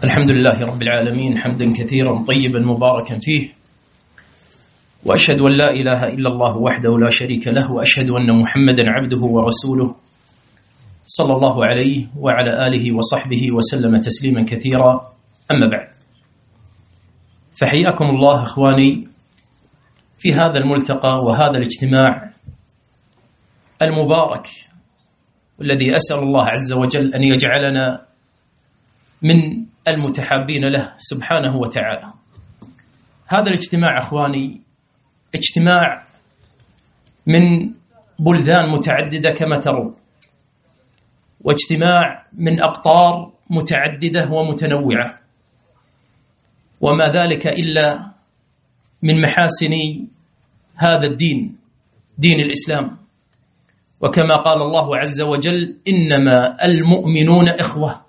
الحمد لله رب العالمين حمدا كثيرا طيبا مباركا فيه، وأشهد أن لا إله إلا الله وحده لا شريك له، وأشهد أن محمدا عبده ورسوله صلى الله عليه وعلى آله وصحبه وسلم تسليما كثيرا. أما بعد، فحياكم الله إخواني في هذا الملتقى وهذا الاجتماع المبارك، والذي أسأل الله عز وجل أن يجعلنا من المتحابين له سبحانه وتعالى. هذا الاجتماع أخواني اجتماع من بلدان متعددة كما ترون، واجتماع من أقطار متعددة ومتنوعة، وما ذلك إلا من محاسن هذا الدين، دين الإسلام. وكما قال الله عز وجل: إنما المؤمنون إخوة.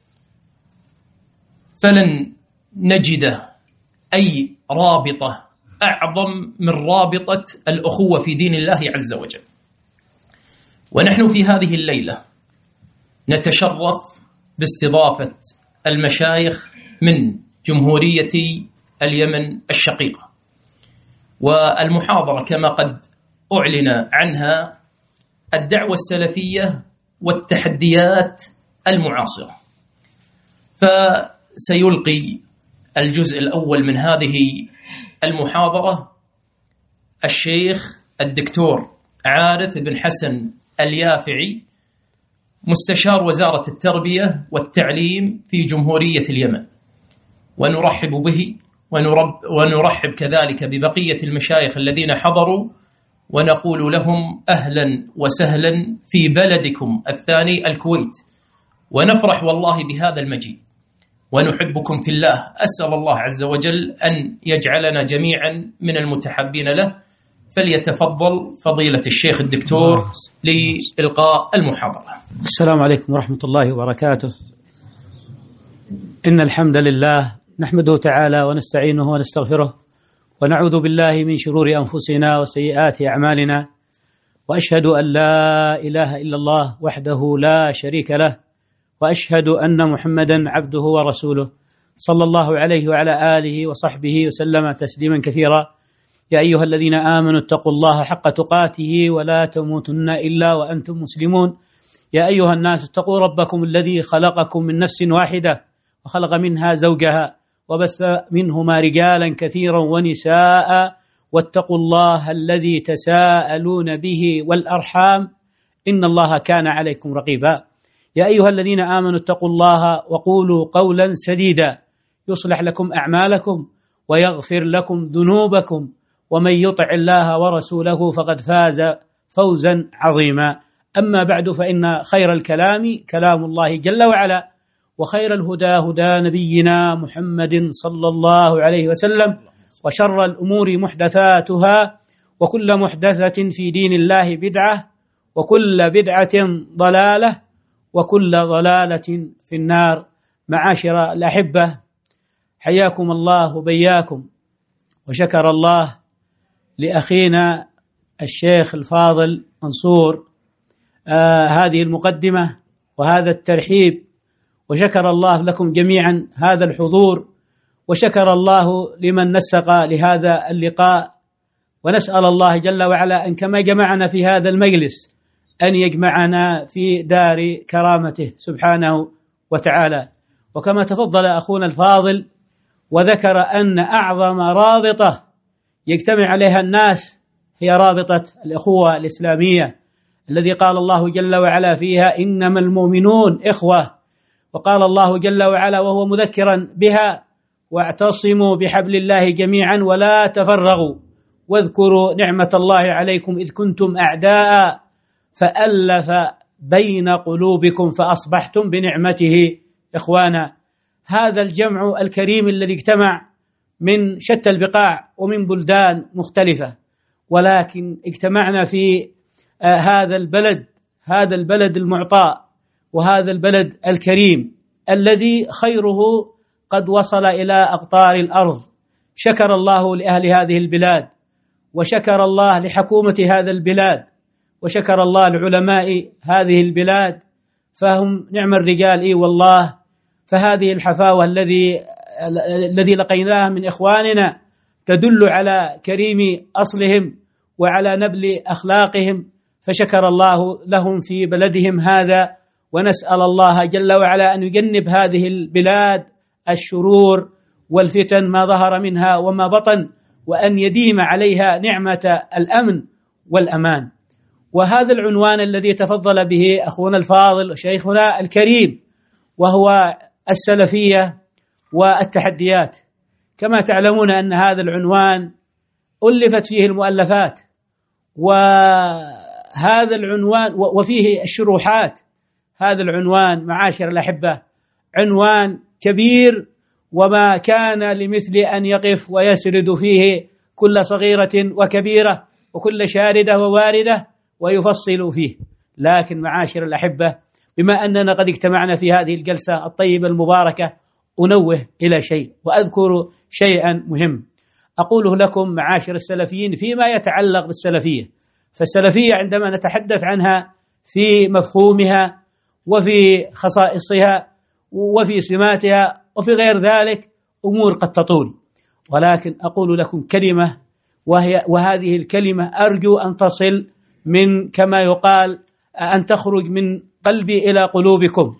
فلن نجد أي رابطة أعظم من رابطة الأخوة في دين الله عز وجل. ونحن في هذه الليلة نتشرف باستضافة المشايخ من جمهورية اليمن الشقيقة، والمحاضرة كما قد أعلن عنها الدعوة السلفية والتحديات المعاصرة. فسيلقي الجزء الأول من هذه المحاضرة الشيخ الدكتور عارف بن حسن اليافعي، مستشار وزارة التربية والتعليم في جمهورية اليمن، ونرحب به ونرحب كذلك ببقية المشايخ الذين حضروا، ونقول لهم أهلا وسهلا في بلدكم الثاني الكويت، ونفرح والله بهذا المجيء ونحبكم في الله. أسأل الله عز وجل أن يجعلنا جميعا من المتحبين له. فليتفضل فضيلة الشيخ الدكتور لإلقاء المحاضرة. السلام عليكم ورحمة الله وبركاته. إن الحمد لله نحمده تعالى ونستعينه ونستغفره، ونعوذ بالله من شرور أنفسنا وسيئات أعمالنا، وأشهد أن لا إله إلا الله وحده لا شريك له، وأشهد أن محمدا عبده ورسوله صلى الله عليه وعلى آله وصحبه وسلم تسليما كثيرا. يا أيها الذين آمنوا اتقوا الله حق تقاته ولا تموتن إلا وأنتم مسلمون. يا أيها الناس اتقوا ربكم الذي خلقكم من نفس واحدة وخلق منها زوجها وبث منهما رجالا كثيرا ونساء، واتقوا الله الذي تساءلون به والأرحام إن الله كان عليكم رقيبا. يا أيها الذين آمنوا اتقوا الله وقولوا قولا سديدا يصلح لكم أعمالكم ويغفر لكم ذنوبكم، ومن يطع الله ورسوله فقد فاز فوزا عظيما. أما بعد، فإن خير الكلام كلام الله جل وعلا، وخير الهدى هدى نبينا محمد صلى الله عليه وسلم، وشر الأمور محدثاتها، وكل محدثة في دين الله بدعة، وكل بدعة ضلالة، وكل ضلالة في النار. معاشر الأحبة، حياكم الله وبياكم، وشكر الله لأخينا الشيخ الفاضل منصور هذه المقدمة وهذا الترحيب، وشكر الله لكم جميعا هذا الحضور، وشكر الله لمن نسق لهذا اللقاء. ونسأل الله جل وعلا أن كما جمعنا في هذا المجلس أن يجمعنا في دار كرامته سبحانه وتعالى. وكما تفضل أخونا الفاضل وذكر أن أعظم رابطة يجتمع عليها الناس هي رابطة الأخوة الإسلامية، الذي قال الله جل وعلا فيها: إنما المؤمنون إخوة. وقال الله جل وعلا وهو مذكرا بها: واعتصموا بحبل الله جميعا ولا تفرقوا واذكروا نعمة الله عليكم إذ كنتم أعداء فألف بين قلوبكم فأصبحتم بنعمته إخوانا. هذا الجمع الكريم الذي اجتمع من شتى البقاع ومن بلدان مختلفة، ولكن اجتمعنا في هذا البلد المعطاء، وهذا البلد الكريم الذي خيره قد وصل إلى أقطار الأرض. شكر الله لأهل هذه البلاد، وشكر الله لحكومة هذا البلاد، وشكر الله لعلماء هذه البلاد، فهم نعم الرجال والله. فهذه الحفاوة الذي لقيناها من إخواننا تدل على كريم أصلهم وعلى نبل أخلاقهم، فشكر الله لهم في بلدهم هذا، ونسأل الله جل وعلا أن يجنب هذه البلاد الشرور والفتن ما ظهر منها وما بطن، وأن يديم عليها نعمة الأمن والأمان. وهذا العنوان الذي تفضل به أخونا الفاضل وشيخنا الكريم وهو السلفية والتحديات. كما تعلمون أن هذا العنوان ألفت فيه المؤلفات، وهذا العنوان وفيه الشروحات. هذا العنوان معاشر الأحبة عنوان كبير، وما كان لمثل أن يقف ويسرد فيه كل صغيرة وكبيرة وكل شاردة وواردة ويفصل فيه. لكن معاشر الأحبة، بما أننا قد اجتمعنا في هذه الجلسة الطيبة المباركة، أنوه إلى شيء وأذكر شيئا مهم أقوله لكم معاشر السلفيين فيما يتعلق بالسلفية. فالسلفية عندما نتحدث عنها في مفهومها وفي خصائصها وفي سماتها وفي غير ذلك أمور قد تطول، ولكن أقول لكم كلمة، وهذه الكلمة أرجو أن تصل من كما يقال أن تخرج من قلبي إلى قلوبكم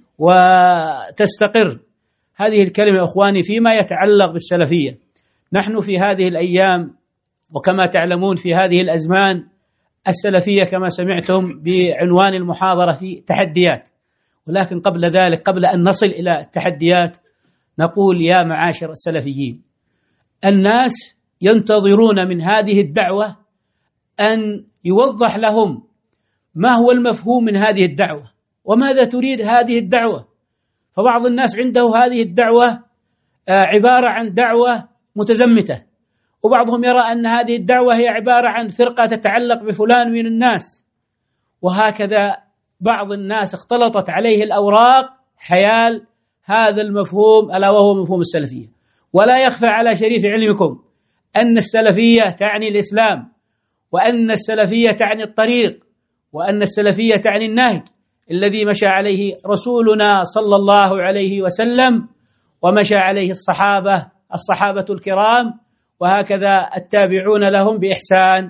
وتستقر. هذه الكلمة أخواني فيما يتعلق بالسلفية، نحن في هذه الأيام وكما تعلمون في هذه الأزمان السلفية كما سمعتم بعنوان المحاضرة في تحديات. ولكن قبل ذلك، قبل أن نصل إلى التحديات، نقول يا معاشر السلفيين، الناس ينتظرون من هذه الدعوة أن يوضح لهم ما هو المفهوم من هذه الدعوة وماذا تريد هذه الدعوة. فبعض الناس عنده هذه الدعوة عبارة عن دعوة متزمتة، وبعضهم يرى أن هذه الدعوة هي عبارة عن فرقة تتعلق بفلان من الناس، وهكذا بعض الناس اختلطت عليه الأوراق حيال هذا المفهوم ألا وهو مفهوم السلفية. ولا يخفى على شريف علمكم أن السلفية تعني الإسلام، وأن السلفية تعني الطريق، وأن السلفية تعني النهج الذي مشى عليه رسولنا صلى الله عليه وسلم، ومشى عليه الصحابة الكرام، وهكذا التابعون لهم بإحسان.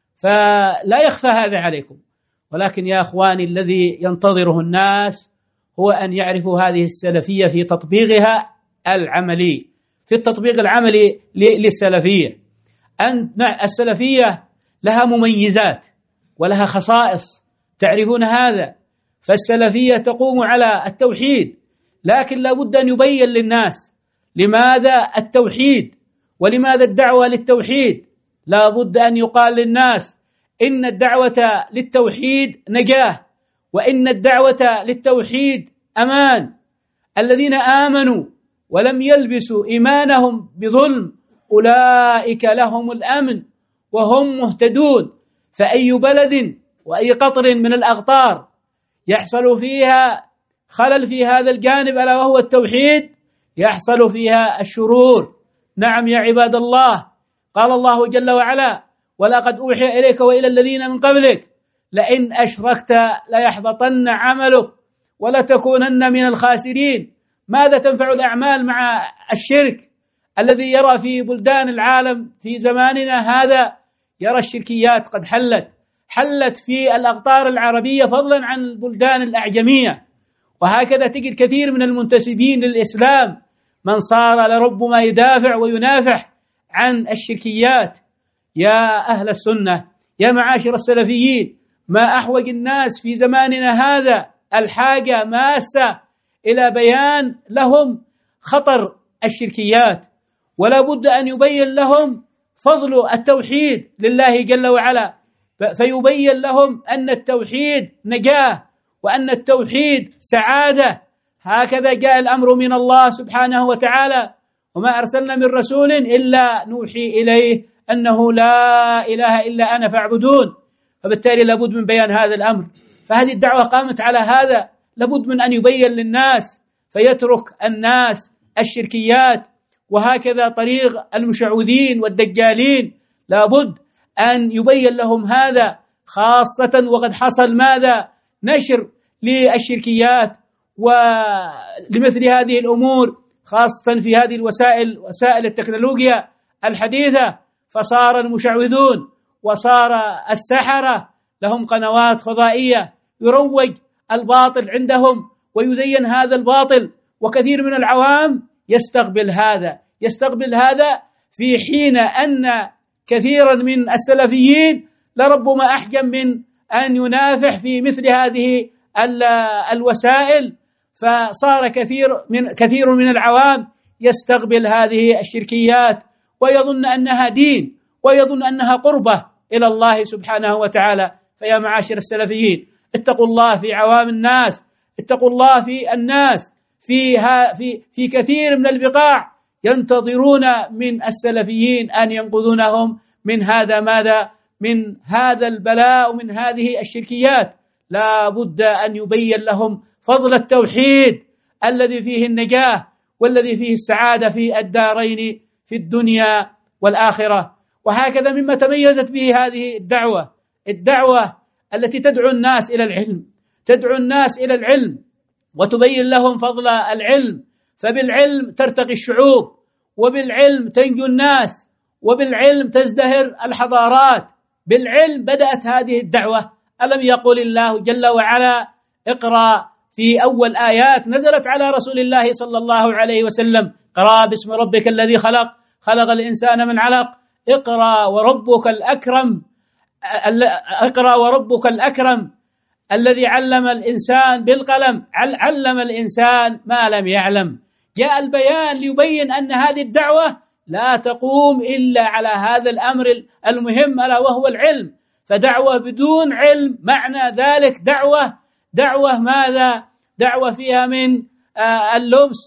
فلا يخفى هذا عليكم. ولكن يا أخواني، الذي ينتظره الناس هو أن يعرفوا هذه السلفية في تطبيقها العملي، في التطبيق العملي للسلفية. أن السلفية لها مميزات ولها خصائص، تعرفون هذا. فالسلفية تقوم على التوحيد، لكن لا بد أن يبين للناس لماذا التوحيد ولماذا الدعوة للتوحيد. لا بد أن يقال للناس إن الدعوة للتوحيد نجاة، وإن الدعوة للتوحيد أمان. الذين آمنوا ولم يلبسوا إيمانهم بظلم أولئك لهم الأمن وهم مهتدون. فأي بلد وأي قطر من الأقطار يحصل فيها خلل في هذا الجانب ألا وهو التوحيد يحصل فيها الشرور. نعم يا عباد الله، قال الله جل وعلا: ولقد أوحي إليك وإلى الذين من قبلك لئن أشركت ليحبطن عملك ولتكونن من الخاسرين. ماذا تنفع الأعمال مع الشرك؟ الذي يرى في بلدان العالم في زماننا هذا يرى الشركيات قد حلت في الأقطار العربية فضلا عن البلدان الأعجمية. وهكذا تجد كثير من المنتسبين للإسلام من صار لربما يدافع وينافح عن الشركيات. يا أهل السنة، يا معاشر السلفيين، ما أحوج الناس في زماننا هذا الحاجة ماسة إلى بيان لهم خطر الشركيات، ولا بد أن يبين لهم فضل التوحيد لله جل وعلا، فيبين لهم أن التوحيد نجاة وأن التوحيد سعادة. هكذا جاء الأمر من الله سبحانه وتعالى: وما أرسلنا من رسول إلا نوحي إليه أنه لا إله إلا أنا فاعبدون. فبالتالي لابد من بيان هذا الأمر. فهذه الدعوة قامت على هذا، لابد من أن يبين للناس، فيترك الناس الشركيات. وهكذا طريق المشعوذين والدجالين لابد أن يبين لهم هذا، خاصة وقد حصل ماذا؟ نشر للشركيات ولمثل هذه الأمور، خاصة في هذه وسائل التكنولوجيا الحديثة. فصار المشعوذون وصار السحرة لهم قنوات فضائية يروج الباطل عندهم ويزين هذا الباطل، وكثير من العوام يستقبل هذا في حين أن كثيرا من السلفيين لربما أحجم من أن ينافح في مثل هذه الوسائل. فصار كثير من العوام يستقبل هذه الشركيات ويظن أنها دين ويظن أنها قربة إلى الله سبحانه وتعالى. فيا معاشر السلفيين، اتقوا الله في عوام الناس، اتقوا الله في الناس في كثير من البقاع ينتظرون من السلفيين أن ينقذونهم من هذا البلاء ومن هذه الشركيات. لا بد أن يبين لهم فضل التوحيد الذي فيه النجاة والذي فيه السعادة في الدارين، في الدنيا والآخرة. وهكذا مما تميزت به هذه الدعوة التي تدعو الناس إلى العلم وتبين لهم فضل العلم. فبالعلم ترتقي الشعوب، وبالعلم تنجو الناس، وبالعلم تزدهر الحضارات. بالعلم بدأت هذه الدعوة. ألم يقل الله جل وعلا: اقرأ، في أول آيات نزلت على رسول الله صلى الله عليه وسلم: اقرأ باسم ربك الذي خلق الإنسان من علق، اقرأ وربك الأكرم الذي علم الإنسان بالقلم، علم الإنسان ما لم يعلم. جاء البيان ليبين أن هذه الدعوة لا تقوم إلا على هذا الأمر المهم ألا وهو العلم. فدعوة بدون علم معنى ذلك دعوة ماذا؟ دعوة فيها من اللبس،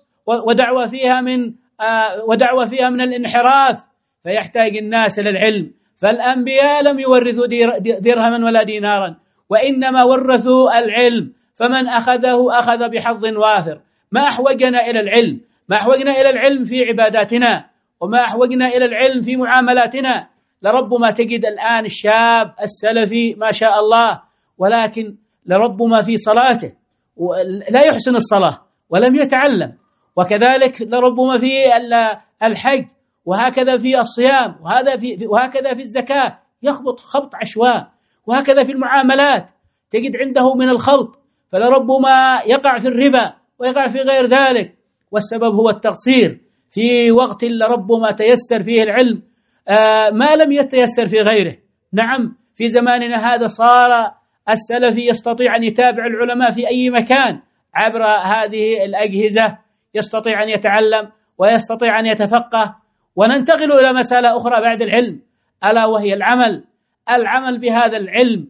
ودعوة فيها من الانحراف. فيحتاج الناس إلى العلم. فالأنبياء لم يورثوا درهما ولا دينارا، وإنما ورثوا العلم. فمن أخذه أخذ بحظ وافر. ما أحوجنا إلى العلم في عباداتنا، وما أحوجنا إلى العلم في معاملاتنا. لربما تجد الآن الشاب السلفي ما شاء الله، ولكن لربما في صلاته لا يحسن الصلاة ولم يتعلم، وكذلك لربما في الحج، وهكذا في الصيام، وهكذا في الزكاة يخبط خبط عشواء، وهكذا في المعاملات تجد عنده من الخلط. فلربما يقع في الربا ويقع في غير ذلك، والسبب هو التقصير في وقت لربما تيسر فيه العلم ما لم يتيسر في غيره. نعم، في زماننا هذا صار السلفي يستطيع أن يتابع العلماء في أي مكان عبر هذه الأجهزة، يستطيع أن يتعلم ويستطيع أن يتفقه. وننتقل إلى مسألة أخرى بعد العلم، ألا وهي العمل بهذا العلم.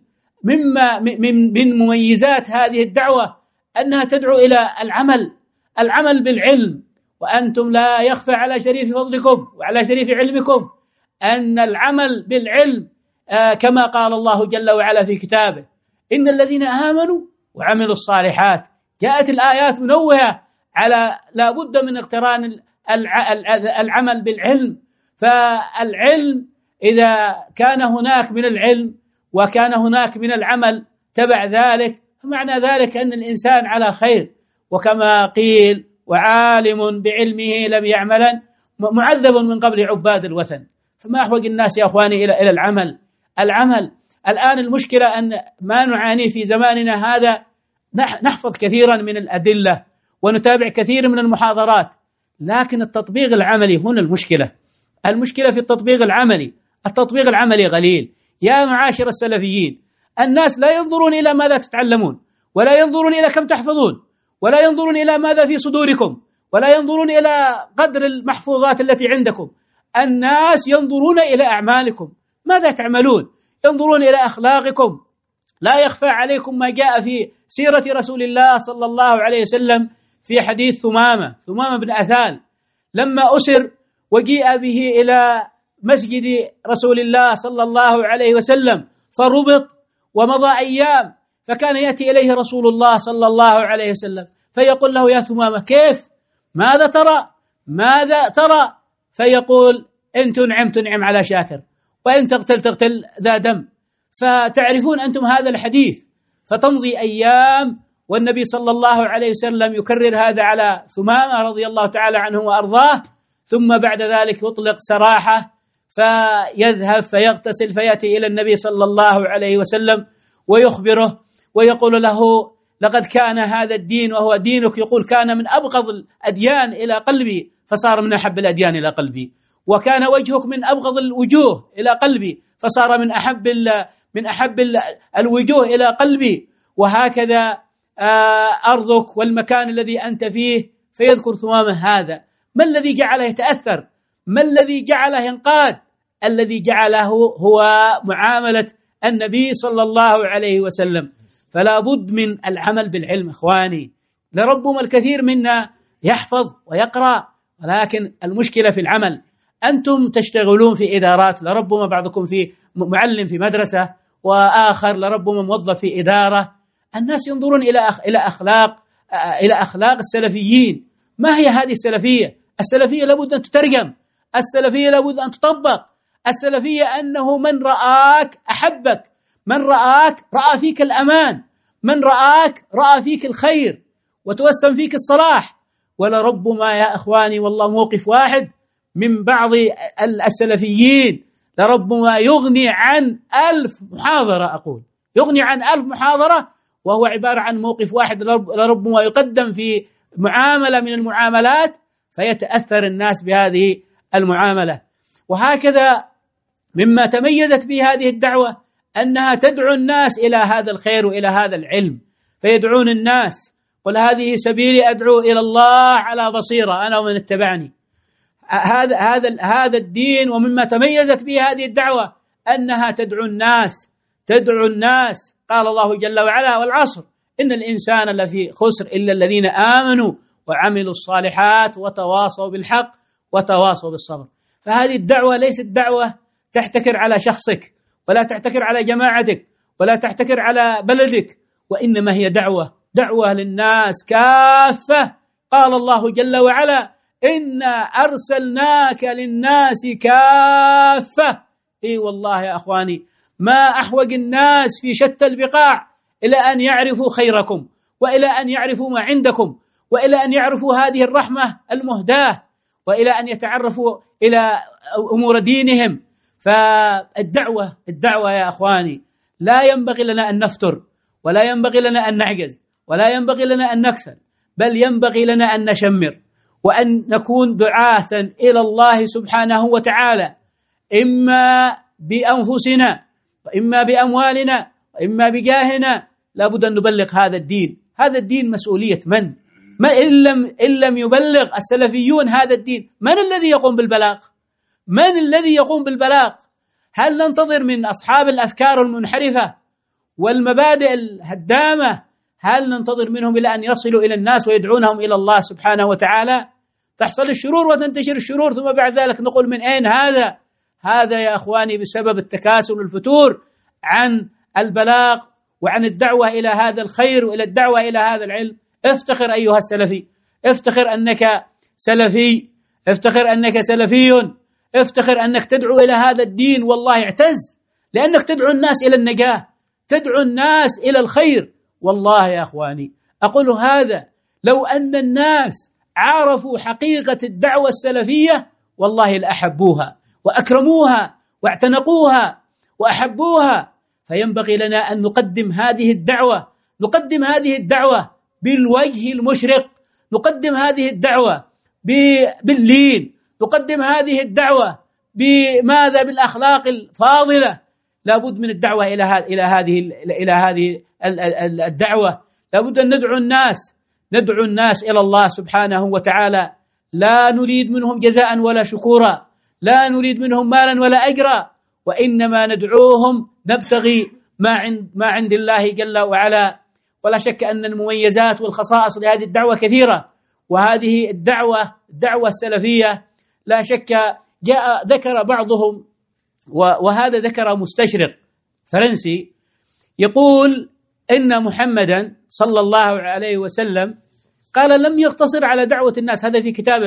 من مميزات هذه الدعوة أنها تدعو إلى العمل بالعلم. وأنتم لا يخفى على شريف فضلكم وعلى شريف علمكم أن العمل بالعلم كما قال الله جل وعلا في كتابه: إن الذين آمنوا وعملوا الصالحات. جاءت الآيات منوهة على لا بد من اقتران العمل بالعلم. فالعلم إذا كان هناك من العلم وكان هناك من العمل تبع ذلك، فمعنى ذلك أن الإنسان على خير. وكما قيل: وعالم بعلمه لم يعملا معذب من قبل عباد الوثن. فما أحوج الناس يا أخواني إلى العمل. الآن المشكلة أن ما نعاني في زماننا هذا، نحفظ كثيرا من الأدلة ونتابع كثير من المحاضرات، لكن التطبيق العملي هنا المشكلة في التطبيق العملي غليل. يا معاشر السلفيين، الناس لا ينظرون إلى ماذا تتعلمون، ولا ينظرون إلى كم تحفظون، ولا ينظرون إلى ماذا في صدوركم، ولا ينظرون إلى قدر المحفوظات التي عندكم. الناس ينظرون إلى أعمالكم، ماذا تعملون، ينظرون إلى أخلاقكم. لا يخفى عليكم ما جاء في سيرة رسول الله صلى الله عليه وسلم في حديث ثمامة بن أثال لما أسر وجيء به إلى مسجد رسول الله صلى الله عليه وسلم، فربط ومضى أيام، فكان يأتي إليه رسول الله صلى الله عليه وسلم فيقول له: يا ثمامة، كيف؟ ماذا ترى؟ فيقول: إن تنعم على شاكر، وإن تقتل ذا دم. فتعرفون أنتم هذا الحديث. فتمضي أيام والنبي صلى الله عليه وسلم يكرر هذا على ثمامة رضي الله تعالى عنه وأرضاه، ثم بعد ذلك يطلق سراحه فيذهب فيغتسل فيأتي إلى النبي صلى الله عليه وسلم ويخبره ويقول له: لقد كان هذا الدين وهو دينك، يقول كان من أبغض الأديان إلى قلبي فصار من أحب الأديان إلى قلبي، وكان وجهك من أبغض الوجوه إلى قلبي فصار من أحب الوجوه إلى قلبي، وهكذا أرضك والمكان الذي أنت فيه. فيذكر ثمامة هذا. ما الذي جعله يتأثر؟ ما الذي جعله ينقاد؟ الذي جعله هو معاملة النبي صلى الله عليه وسلم. فلا بد من العمل بالعلم إخواني. لربما الكثير منا يحفظ ويقرأ، ولكن المشكلة في العمل. أنتم تشتغلون في إدارات، لربما بعضكم في معلم في مدرسة، وآخر لربما موظف في إدارة. الناس ينظرون إلى أخلاق السلفيين. ما هي هذه السلفية؟ السلفية لابد أن تترجم، السلفية لابد أن تطبق. السلفية أنه من رآك أحبك، من رآك رأى فيك الأمان، من رآك رأى فيك الخير وتوسم فيك الصلاح. ولربما يا إخواني والله موقف واحد من بعض السلفيين لربما يغني عن 1000 محاضرة، أقول يغني عن 1000 محاضرة، وهو عبارة عن موقف واحد لربما يقدم في معاملة من المعاملات فيتأثر الناس بهذه المعاملة. وهكذا مما تميزت به هذه الدعوة أنها تدعو الناس إلى هذا الخير وإلى هذا العلم، فيدعون الناس: قل هذه سبيلي أدعو إلى الله على بصيرة أنا ومن اتبعني. هذا الدين. ومما تميزت به هذه الدعوة أنها تدعو الناس. قال الله جل وعلا: والعصر إن الإنسان لفي خسر إلا الذين آمنوا وعملوا الصالحات وتواصوا بالحق وتواصوا بالصبر. فهذه الدعوة ليست دعوة تحتكر على شخصك، ولا تحتكر على جماعتك، ولا تحتكر على بلدك، وإنما هي دعوة للناس كافة. قال الله جل وعلا: إنا أرسلناك للناس كافة. إي والله يا أخواني، ما أحوج الناس في شتى البقاع إلى أن يعرفوا خيركم، وإلى أن يعرفوا ما عندكم، وإلى أن يعرفوا هذه الرحمة المهداة، وإلى أن يتعرفوا إلى أمور دينهم. فالدعوة يا أخواني لا ينبغي لنا أن نفتر، ولا ينبغي لنا أن نعجز، ولا ينبغي لنا أن نكسل، بل ينبغي لنا أن نشمر وأن نكون دعاة إلى الله سبحانه وتعالى، إما بأنفسنا وإما بأموالنا وإما بجاهنا. لابد أن نبلغ هذا الدين. هذا الدين مسؤولية من؟ ما إن لم يبلغ السلفيون هذا الدين، من الذي يقوم بالبلاغ؟ من الذي يقوم بالبلاغ؟ هل ننتظر من أصحاب الأفكار المنحرفة والمبادئ الهدامة، هل ننتظر منهم إلى أن يصلوا إلى الناس ويدعونهم إلى الله سبحانه وتعالى؟ تحصل الشرور وتنتشر الشرور، ثم بعد ذلك نقول من أين هذا؟ هذا يا أخواني بسبب التكاسل والفتور عن البلاغ وعن الدعوة إلى هذا الخير وإلى الدعوة إلى هذا العلم. افتخر أيها السلفي، افتخر أنك سلفي، افتخر أنك سلفي، افتخر أنك تدعو إلى هذا الدين. والله اعتز لأنك تدعو الناس إلى النجاة، تدعو الناس إلى الخير. والله يا أخواني أقول هذا، لو أن الناس عرفوا حقيقة الدعوة السلفية والله لأحبوها وأكرموها واعتنقوها وأحبوها. فينبغي لنا أن نقدم هذه الدعوة بالوجه المشرق، نقدم هذه الدعوة باللين، نقدم هذه الدعوة بماذا؟ بالأخلاق الفاضلة. لابد من الدعوة إلى هذه الدعوة. لابد أن ندعو الناس إلى الله سبحانه وتعالى. لا نريد منهم جزاء ولا شكورا، لا نريد منهم مالا ولا أجرا، وإنما ندعوهم نبتغي ما عند الله جل وعلا. ولا شك أن المميزات والخصائص لهذه الدعوة كثيرة، وهذه الدعوة السلفية لا شك ذكر بعضهم، وهذا ذكر مستشرق فرنسي يقول إن محمدا صلى الله عليه وسلم قال لم يقتصر على دعوة الناس. هذا في كتاب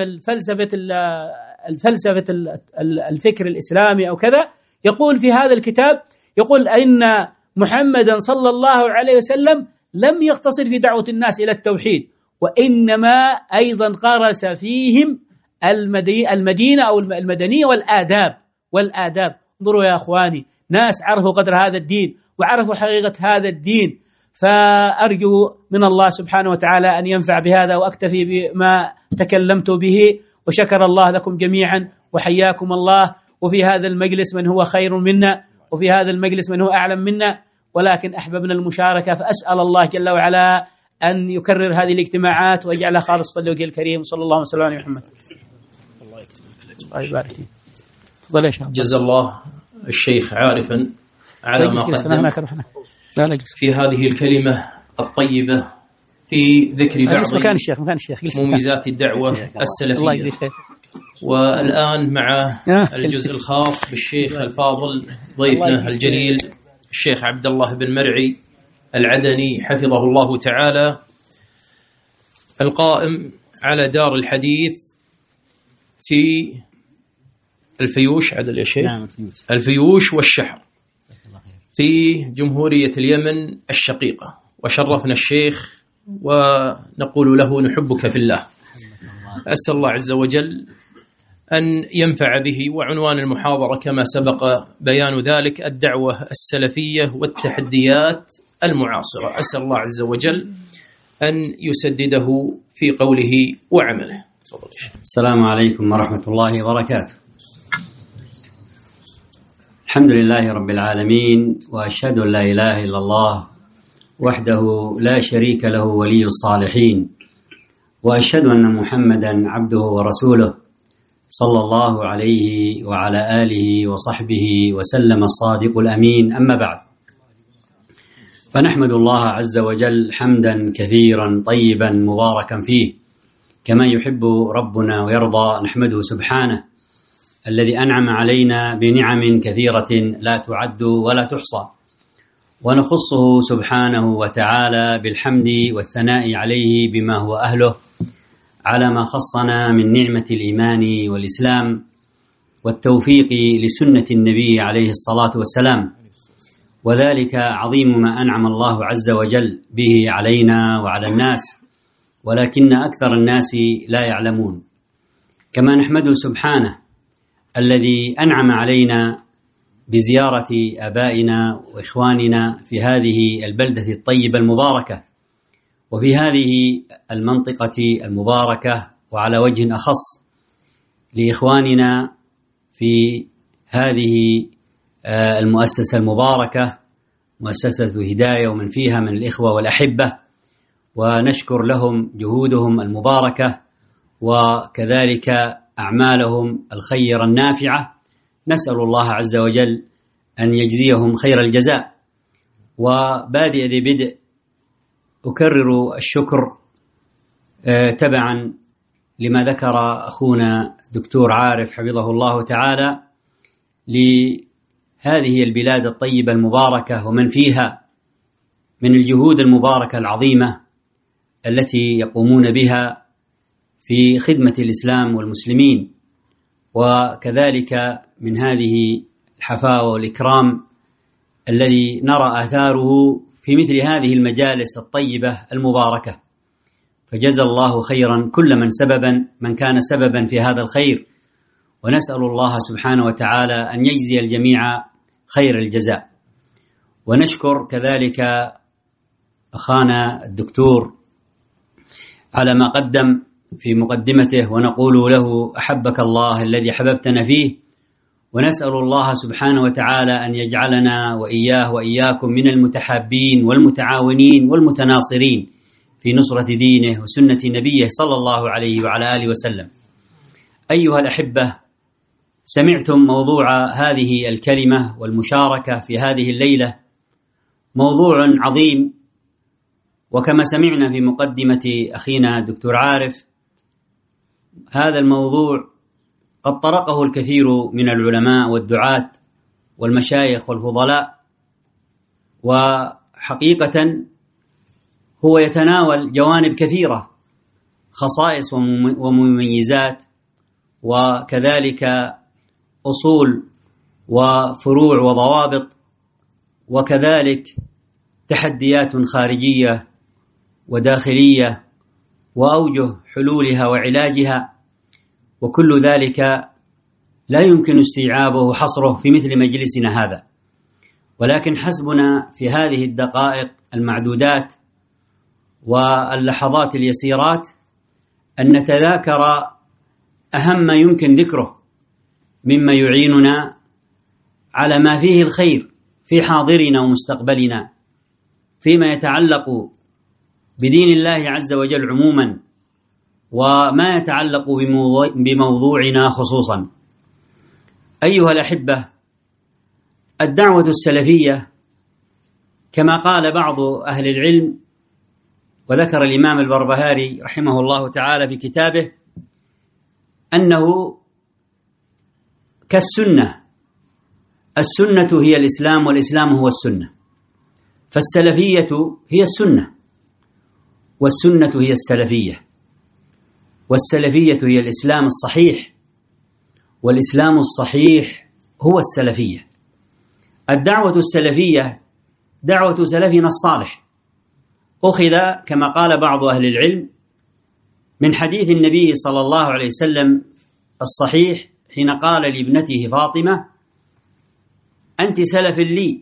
الفلسفة الفكر الإسلامي أو كذا. يقول في هذا الكتاب، يقول إن محمدا صلى الله عليه وسلم لم يقتصر في دعوة الناس إلى التوحيد، وإنما أيضا غرس فيهم المدينة أو المدنية والآداب. انظروا يا أخواني، ناس عرفوا قدر هذا الدين وعرفوا حقيقة هذا الدين، فأرجو من الله سبحانه وتعالى أن ينفع بهذا، وأكتفي بما تكلمت به، وشكر الله لكم جميعا وحياكم الله. وفي هذا المجلس من هو خير منا، وفي هذا المجلس من هو أعلم منا، ولكن أحببنا المشاركة، فأسأل الله جل وعلا أن يكرر هذه الاجتماعات ويجعلها خالصة لوجهه الكريم. صلى الله وسلم على محمد. الله يبارك فيك. تفضل يا شيخ. جزا الله الشيخ عارفا على ما قدم في هذه الكلمة الطيبة في ذكر بعض مميزات الدعوة السلفية. والآن مع الجزء الخاص بالشيخ الفاضل ضيفنا الجليل الشيخ عبد الله بن مرعي العدني حفظه الله تعالى، القائم على دار الحديث في الفيوش، عدل يا شيخ، الفيوش والشحر في جمهورية اليمن الشقيقة. وشرفنا الشيخ ونقول له نحبك في الله. أسأل الله عز وجل أن ينفع به. وعنوان المحاضرة كما سبق بيان ذلك الدعوة السلفية والتحديات المعاصرة. أسأل الله عز وجل أن يسدده في قوله وعمله. السلام عليكم ورحمة الله وبركاته. الحمد لله رب العالمين، وأشهد أن لا إله إلا الله وحده لا شريك له ولي الصالحين، وأشهد أن محمدا عبده ورسوله صلى الله عليه وعلى آله وصحبه وسلم الصادق الأمين. أما بعد، فنحمد الله عز وجل حمدا كثيرا طيبا مباركا فيه كما يحب ربنا ويرضى. نحمده سبحانه الذي أنعم علينا بنعم كثيرة لا تعد ولا تحصى، ونخصه سبحانه وتعالى بالحمد والثناء عليه بما هو أهله على ما خصنا من نعمة الإيمان والإسلام والتوفيق لسنة النبي عليه الصلاة والسلام، وذلك عظيم ما أنعم الله عز وجل به علينا وعلى الناس، ولكن أكثر الناس لا يعلمون. كما نحمده سبحانه الذي أنعم علينا بزيارة آبائنا وإخواننا في هذه البلدة الطيبة المباركة، وفي هذه المنطقة المباركة، وعلى وجه أخص لإخواننا في هذه المؤسسة المباركة، مؤسسة هداية، ومن فيها من الإخوة والأحبة، ونشكر لهم جهودهم المباركة وكذلك أعمالهم الخير النافعة. نسأل الله عز وجل أن يجزيهم خير الجزاء. وبادئ ذي بدء أكرر الشكر تبعا لما ذكر أخونا دكتور عارف حفظه الله تعالى لهذه البلاد الطيبة المباركة ومن فيها من الجهود المباركة العظيمة التي يقومون بها في خدمة الإسلام والمسلمين، وكذلك من هذه الحفاوة والإكرام الذي نرى آثاره في مثل هذه المجالس الطيبة المباركة. فجزى الله خيرا كل من كان سببا في هذا الخير، ونسأل الله سبحانه وتعالى أن يجزي الجميع خير الجزاء. ونشكر كذلك أخانا الدكتور على ما قدم في مقدمته، ونقول له أحبك الله الذي حببتنا فيه، ونسأل الله سبحانه وتعالى أن يجعلنا وإياه وإياكم من المتحابين والمتعاونين والمتناصرين في نصرة دينه وسنة نبيه صلى الله عليه وعلى آله وسلم. أيها الأحبة، سمعتم موضوع هذه الكلمة والمشاركة في هذه الليلة، موضوع عظيم، وكما سمعنا في مقدمة أخينا دكتور عارف، هذا الموضوع قد طرقه الكثير من العلماء والدعاة والمشايخ والفضلاء، وحقيقة هو يتناول جوانب كثيرة، خصائص ومميزات، وكذلك أصول وفروع وضوابط، وكذلك تحديات خارجية وداخلية وأوجه حلولها وعلاجها، وكل ذلك لا يمكن استيعابه وحصره في مثل مجلسنا هذا، ولكن حسبنا في هذه الدقائق المعدودات واللحظات اليسيرات أن نتذاكر أهم ما يمكن ذكره مما يعيننا على ما فيه الخير في حاضرنا ومستقبلنا فيما يتعلق بدين الله عز وجل عموما، وما يتعلق بموضوعنا خصوصا. أيها الأحبة، الدعوة السلفية كما قال بعض أهل العلم، وذكر الإمام البربهاري رحمه الله تعالى في كتابه أنه كالسنة، السنة هي الإسلام والإسلام هو السنة، فالسلفية هي السنة والسنة هي السلفية، والسلفية هي الإسلام الصحيح والإسلام الصحيح هو السلفية. الدعوة السلفية دعوة سلفنا الصالح، أخذ كما قال بعض أهل العلم من حديث النبي صلى الله عليه وسلم الصحيح حين قال لابنته فاطمة: أنت سلف لي،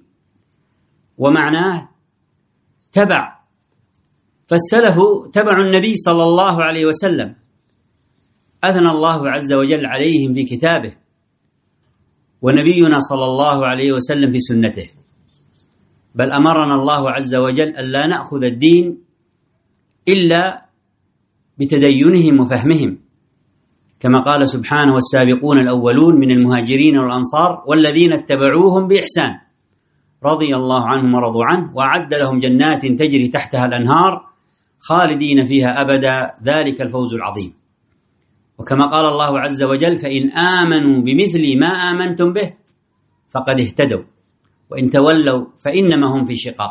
ومعناه تبع، فالسلف تبع النبي صلى الله عليه وسلم، أثنى الله عز وجل عليهم في كتابه، ونبينا صلى الله عليه وسلم في سنته، بل أمرنا الله عز وجل ألا نأخذ الدين إلا بتدينهم وفهمهم، كما قال سبحانه: والسابقون الأولون من المهاجرين والأنصار والذين اتبعوهم بإحسان رضي الله عنهم ورضوا عنه وأعد لهم جنات تجري تحتها الأنهار خالدين فيها أبدا ذلك الفوز العظيم. وكما قال الله عز وجل: فإن آمنوا بمثل ما آمنتم به فقد اهتدوا وإن تولوا فإنما هم في شقاق.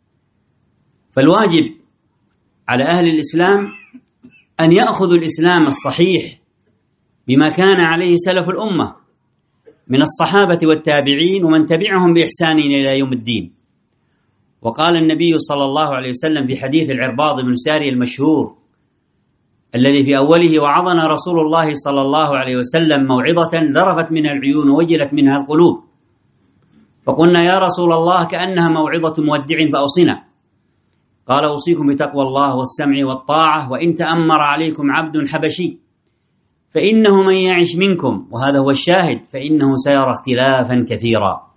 فالواجب على أهل الإسلام أن يأخذوا الإسلام الصحيح بما كان عليه سلف الأمة من الصحابة والتابعين ومن تبعهم بإحسان إلى يوم الدين. وقال النبي صلى الله عليه وسلم في حديث العرباض بن سارية المشهور الذي في أوله: وعظنا رسول الله صلى الله عليه وسلم موعظة ذرفت منها العيون ووجلت منها القلوب، فقلنا: يا رسول الله كأنها موعظة مودع فأوصنا. قال: أوصيكم بتقوى الله والسمع والطاعة، وإن تأمر عليكم عبد حبشي فإنه من يعش منكم، وهذا هو الشاهد، فإنه سيرى اختلافا كثيرا،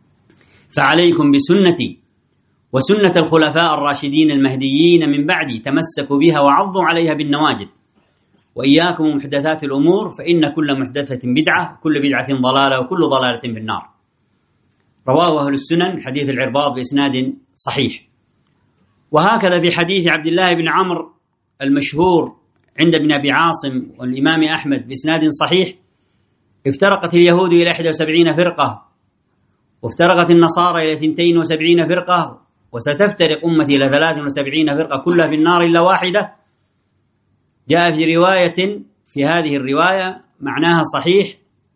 فعليكم بسنتي وسنة الخلفاء الراشدين المهديين من بعدي، تمسكوا بها وعضوا عليها بالنواجذ، وإياكم محدثات الأمور فإن كل محدثة بدعة وكل بدعة ضلالة وكل ضلالة في النار. رواه أهل السنن حديث العرباض بإسناد صحيح. وهكذا في حديث عبد الله بن عمرو المشهور عند ابن أبي عاصم والإمام أحمد بإسناد صحيح: افترقت اليهود إلى 71 فرقة، وافترقت النصارى إلى 72 فرقة، وستفترق أمتي إلى 73 فرقة كلها في النار إلا واحدة. جاء في رواية في هذه الرواية معناها صحيح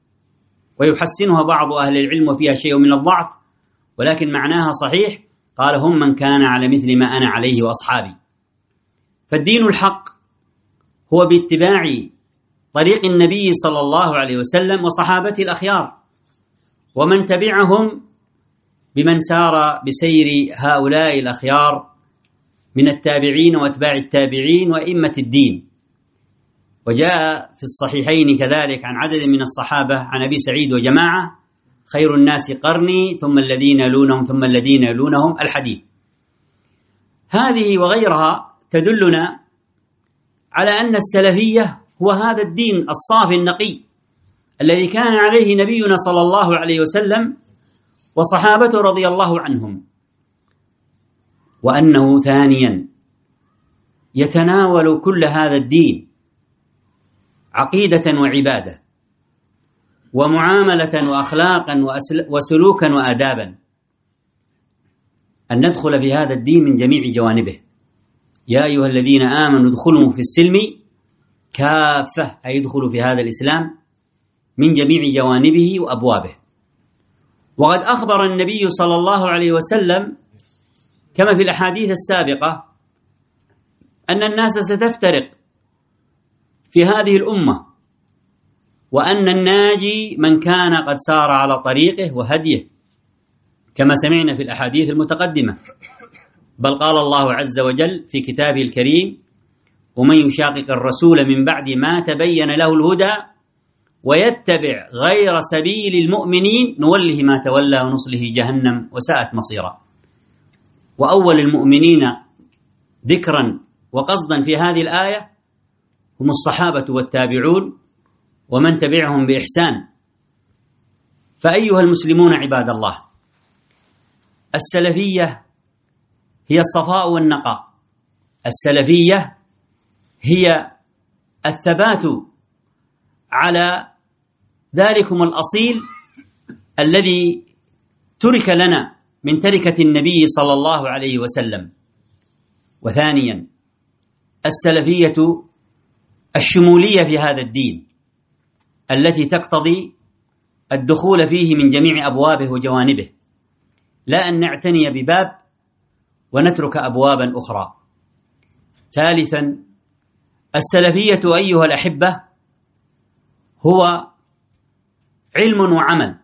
ويحسنها بعض أهل العلم وفيها شيء من الضعف، ولكن معناها صحيح. قال: هم من كان على مثل ما أنا عليه وأصحابي. فالدين الحق هو باتباع طريق النبي صلى الله عليه وسلم وصحابته الأخيار ومن تبعهم بمن سار بسير هؤلاء الأخيار من التابعين وأتباع التابعين وإمة الدين. وجاء في الصحيحين كذلك عن عدد من الصحابة عن أبي سعيد وجماعة: خير الناس قرني ثم الذين يلونهم ثم الذين يلونهم، الحديث. هذه وغيرها تدلنا على أن السلفية هو هذا الدين الصافي النقي الذي كان عليه نبينا صلى الله عليه وسلم وصحابته رضي الله عنهم، وأنه ثانيا يتناول كل هذا الدين عقيدة وعبادة ومعاملة وأخلاقا وسلوكا وآدابا، أن ندخل في هذا الدين من جميع جوانبه. يا أيها الذين آمنوا ادخلوا في السلم كافة، أي ادخلوا في هذا الإسلام من جميع جوانبه وأبوابه. وقد أخبر النبي صلى الله عليه وسلم كما في الأحاديث السابقة أن الناس ستفترق في هذه الأمة، وأن الناجي من كان قد سار على طريقه وهديه، كما سمعنا في الأحاديث المتقدمة. بل قال الله عز وجل في كتابه الكريم: ومن يشاقق الرسول من بعد ما تبين له الهدى ويتبع غير سبيل المؤمنين نوله ما تولى ونصله جهنم وساءت مصيرا. وأول المؤمنين ذكرا وقصدا في هذه الآية هم الصحابة والتابعون ومن تبعهم بإحسان. فأيها المسلمون عباد الله، السلفية هي الصفاء والنقاء، السلفية هي الثبات على ذلكم الأصيل الذي ترك لنا من تركة النبي صلى الله عليه وسلم. وثانيا، السلفية الشمولية في هذا الدين التي تقتضي الدخول فيه من جميع أبوابه وجوانبه، لا أن نعتني بباب ونترك أبوابا أخرى. ثالثا، السلفية أيها الأحبة هو علم وعمل،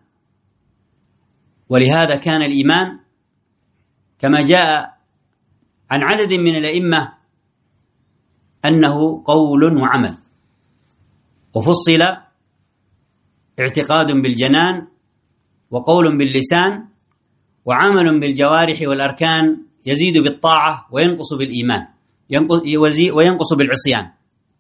ولهذا كان الإيمان كما جاء عن عدد من الأئمة أنه قول وعمل، وفصل اعتقاد بالجنان وقول باللسان وعمل بالجوارح والأركان، يزيد بالطاعة وينقص بالإيمان، وينقص بالعصيان.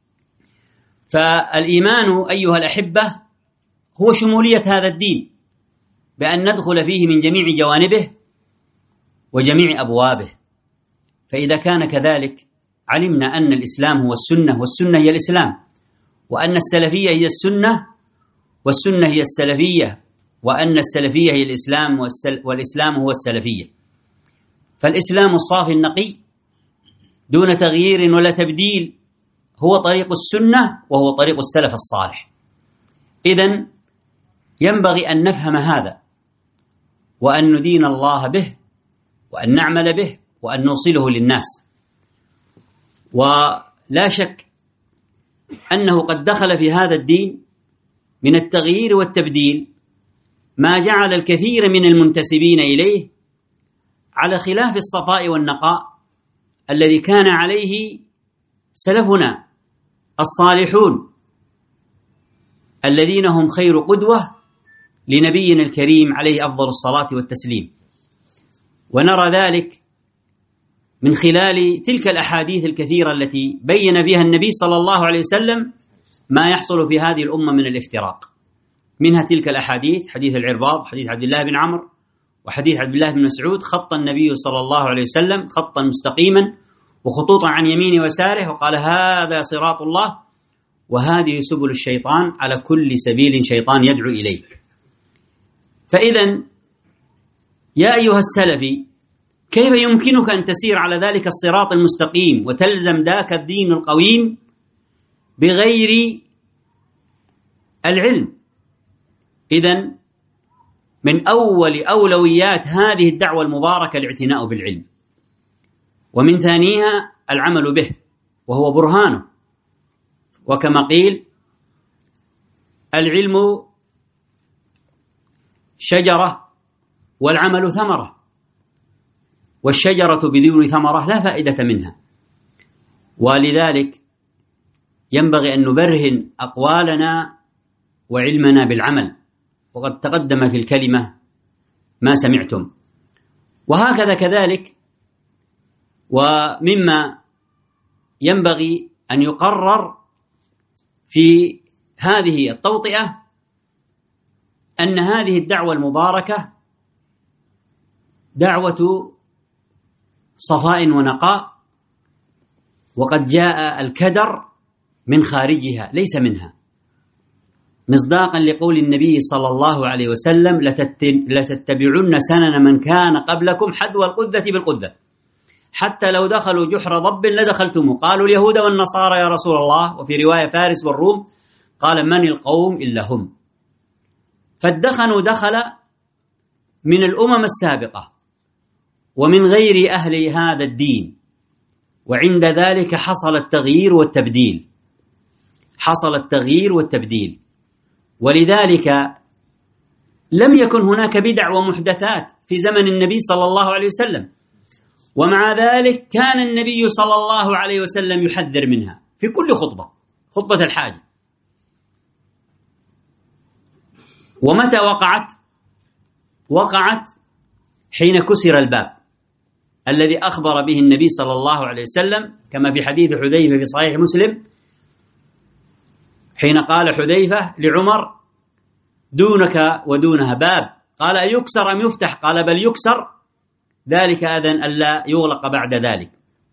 فالإيمان أيها الأحبة هو شمولية هذا الدين، بأن ندخل فيه من جميع جوانبه وجميع أبوابه. فإذا كان كذلك علمنا أن الإسلام هو السنة والسنة هي الإسلام، وأن السلفية هي السنة والسنة هي السلفية، وأن السلفية هي الإسلام والإسلام هو السلفية. فالإسلام الصافي النقي دون تغيير ولا تبديل هو طريق السنة وهو طريق السلف الصالح. إذن ينبغي أن نفهم هذا، وأن ندين الله به، وأن نعمل به، وأن نوصله للناس. ولا شك أنه قد دخل في هذا الدين من التغيير والتبديل ما جعل الكثير من المنتسبين إليه على خلاف الصفاء والنقاء الذي كان عليه سلفنا الصالحون الذين هم خير قدوة لنبينا الكريم عليه أفضل الصلاة والتسليم. ونرى ذلك من خلال تلك الأحاديث الكثيرة التي بين فيها النبي صلى الله عليه وسلم ما يحصل في هذه الأمة من الافتراق. منها تلك الأحاديث، حديث العرباض، حديث عبد الله بن عمرو، وحديث عبد الله بن مسعود: خط النبي صلى الله عليه وسلم خطا مستقيما وخطوطا عن يمين وساره، وقال: هذا صراط الله وهذه سبل الشيطان، على كل سبيل شيطان يدعو إليه. فإذن يا أيها السلفي، كيف يمكنك أن تسير على ذلك الصراط المستقيم وتلزم ذاك الدين القويم بغير العلم؟ إذن من أول أولويات هذه الدعوة المباركة الاعتناء بالعلم، ومن ثانيها العمل به وهو برهانه. وكما قيل: العلم شجرة والعمل ثمرة، والشجرة بدون ثمرة لا فائدة منها. ولذلك ينبغي أن نبرهن أقوالنا وعلمنا بالعمل، وقد تقدم في الكلمة ما سمعتم. وهكذا كذلك، ومما ينبغي أن يقرر في هذه التوطئة أن هذه الدعوة المباركة دعوة صفاء ونقاء، وقد جاء الكدر من خارجها ليس منها، مصداقا لقول النبي صلى الله عليه وسلم: لتتبعن سنن من كان قبلكم حذو القذة بالقذة، حتى لو دخلوا جحر ضب لدخلتموه. قالوا: اليهود والنصارى يا رسول الله. وفي رواية: فارس والروم. قال: من القوم إلا هم. فالدخن دخل من الأمم السابقة، ومن غير أهل هذا الدين، وعند ذلك حصل التغيير والتبديل، حصل التغيير والتبديل. ولذلك لم يكن هناك بدع ومحدثات في زمن النبي صلى الله عليه وسلم، ومع ذلك كان النبي صلى الله عليه وسلم يحذر منها في كل خطبة، خطبة الحاجة. ومتى وقعت؟ وقعت حين كسر الباب الذي أخبر به النبي صلى الله عليه وسلم، كما في حديث حذيفة في صحيح مسلم، حين قال حذيفة لعمر: دونك ودونها باب، قال: أيكسر أم يفتح؟ قال: بل يكسر، ذلك أذن ألا يغلق بعد ذلك.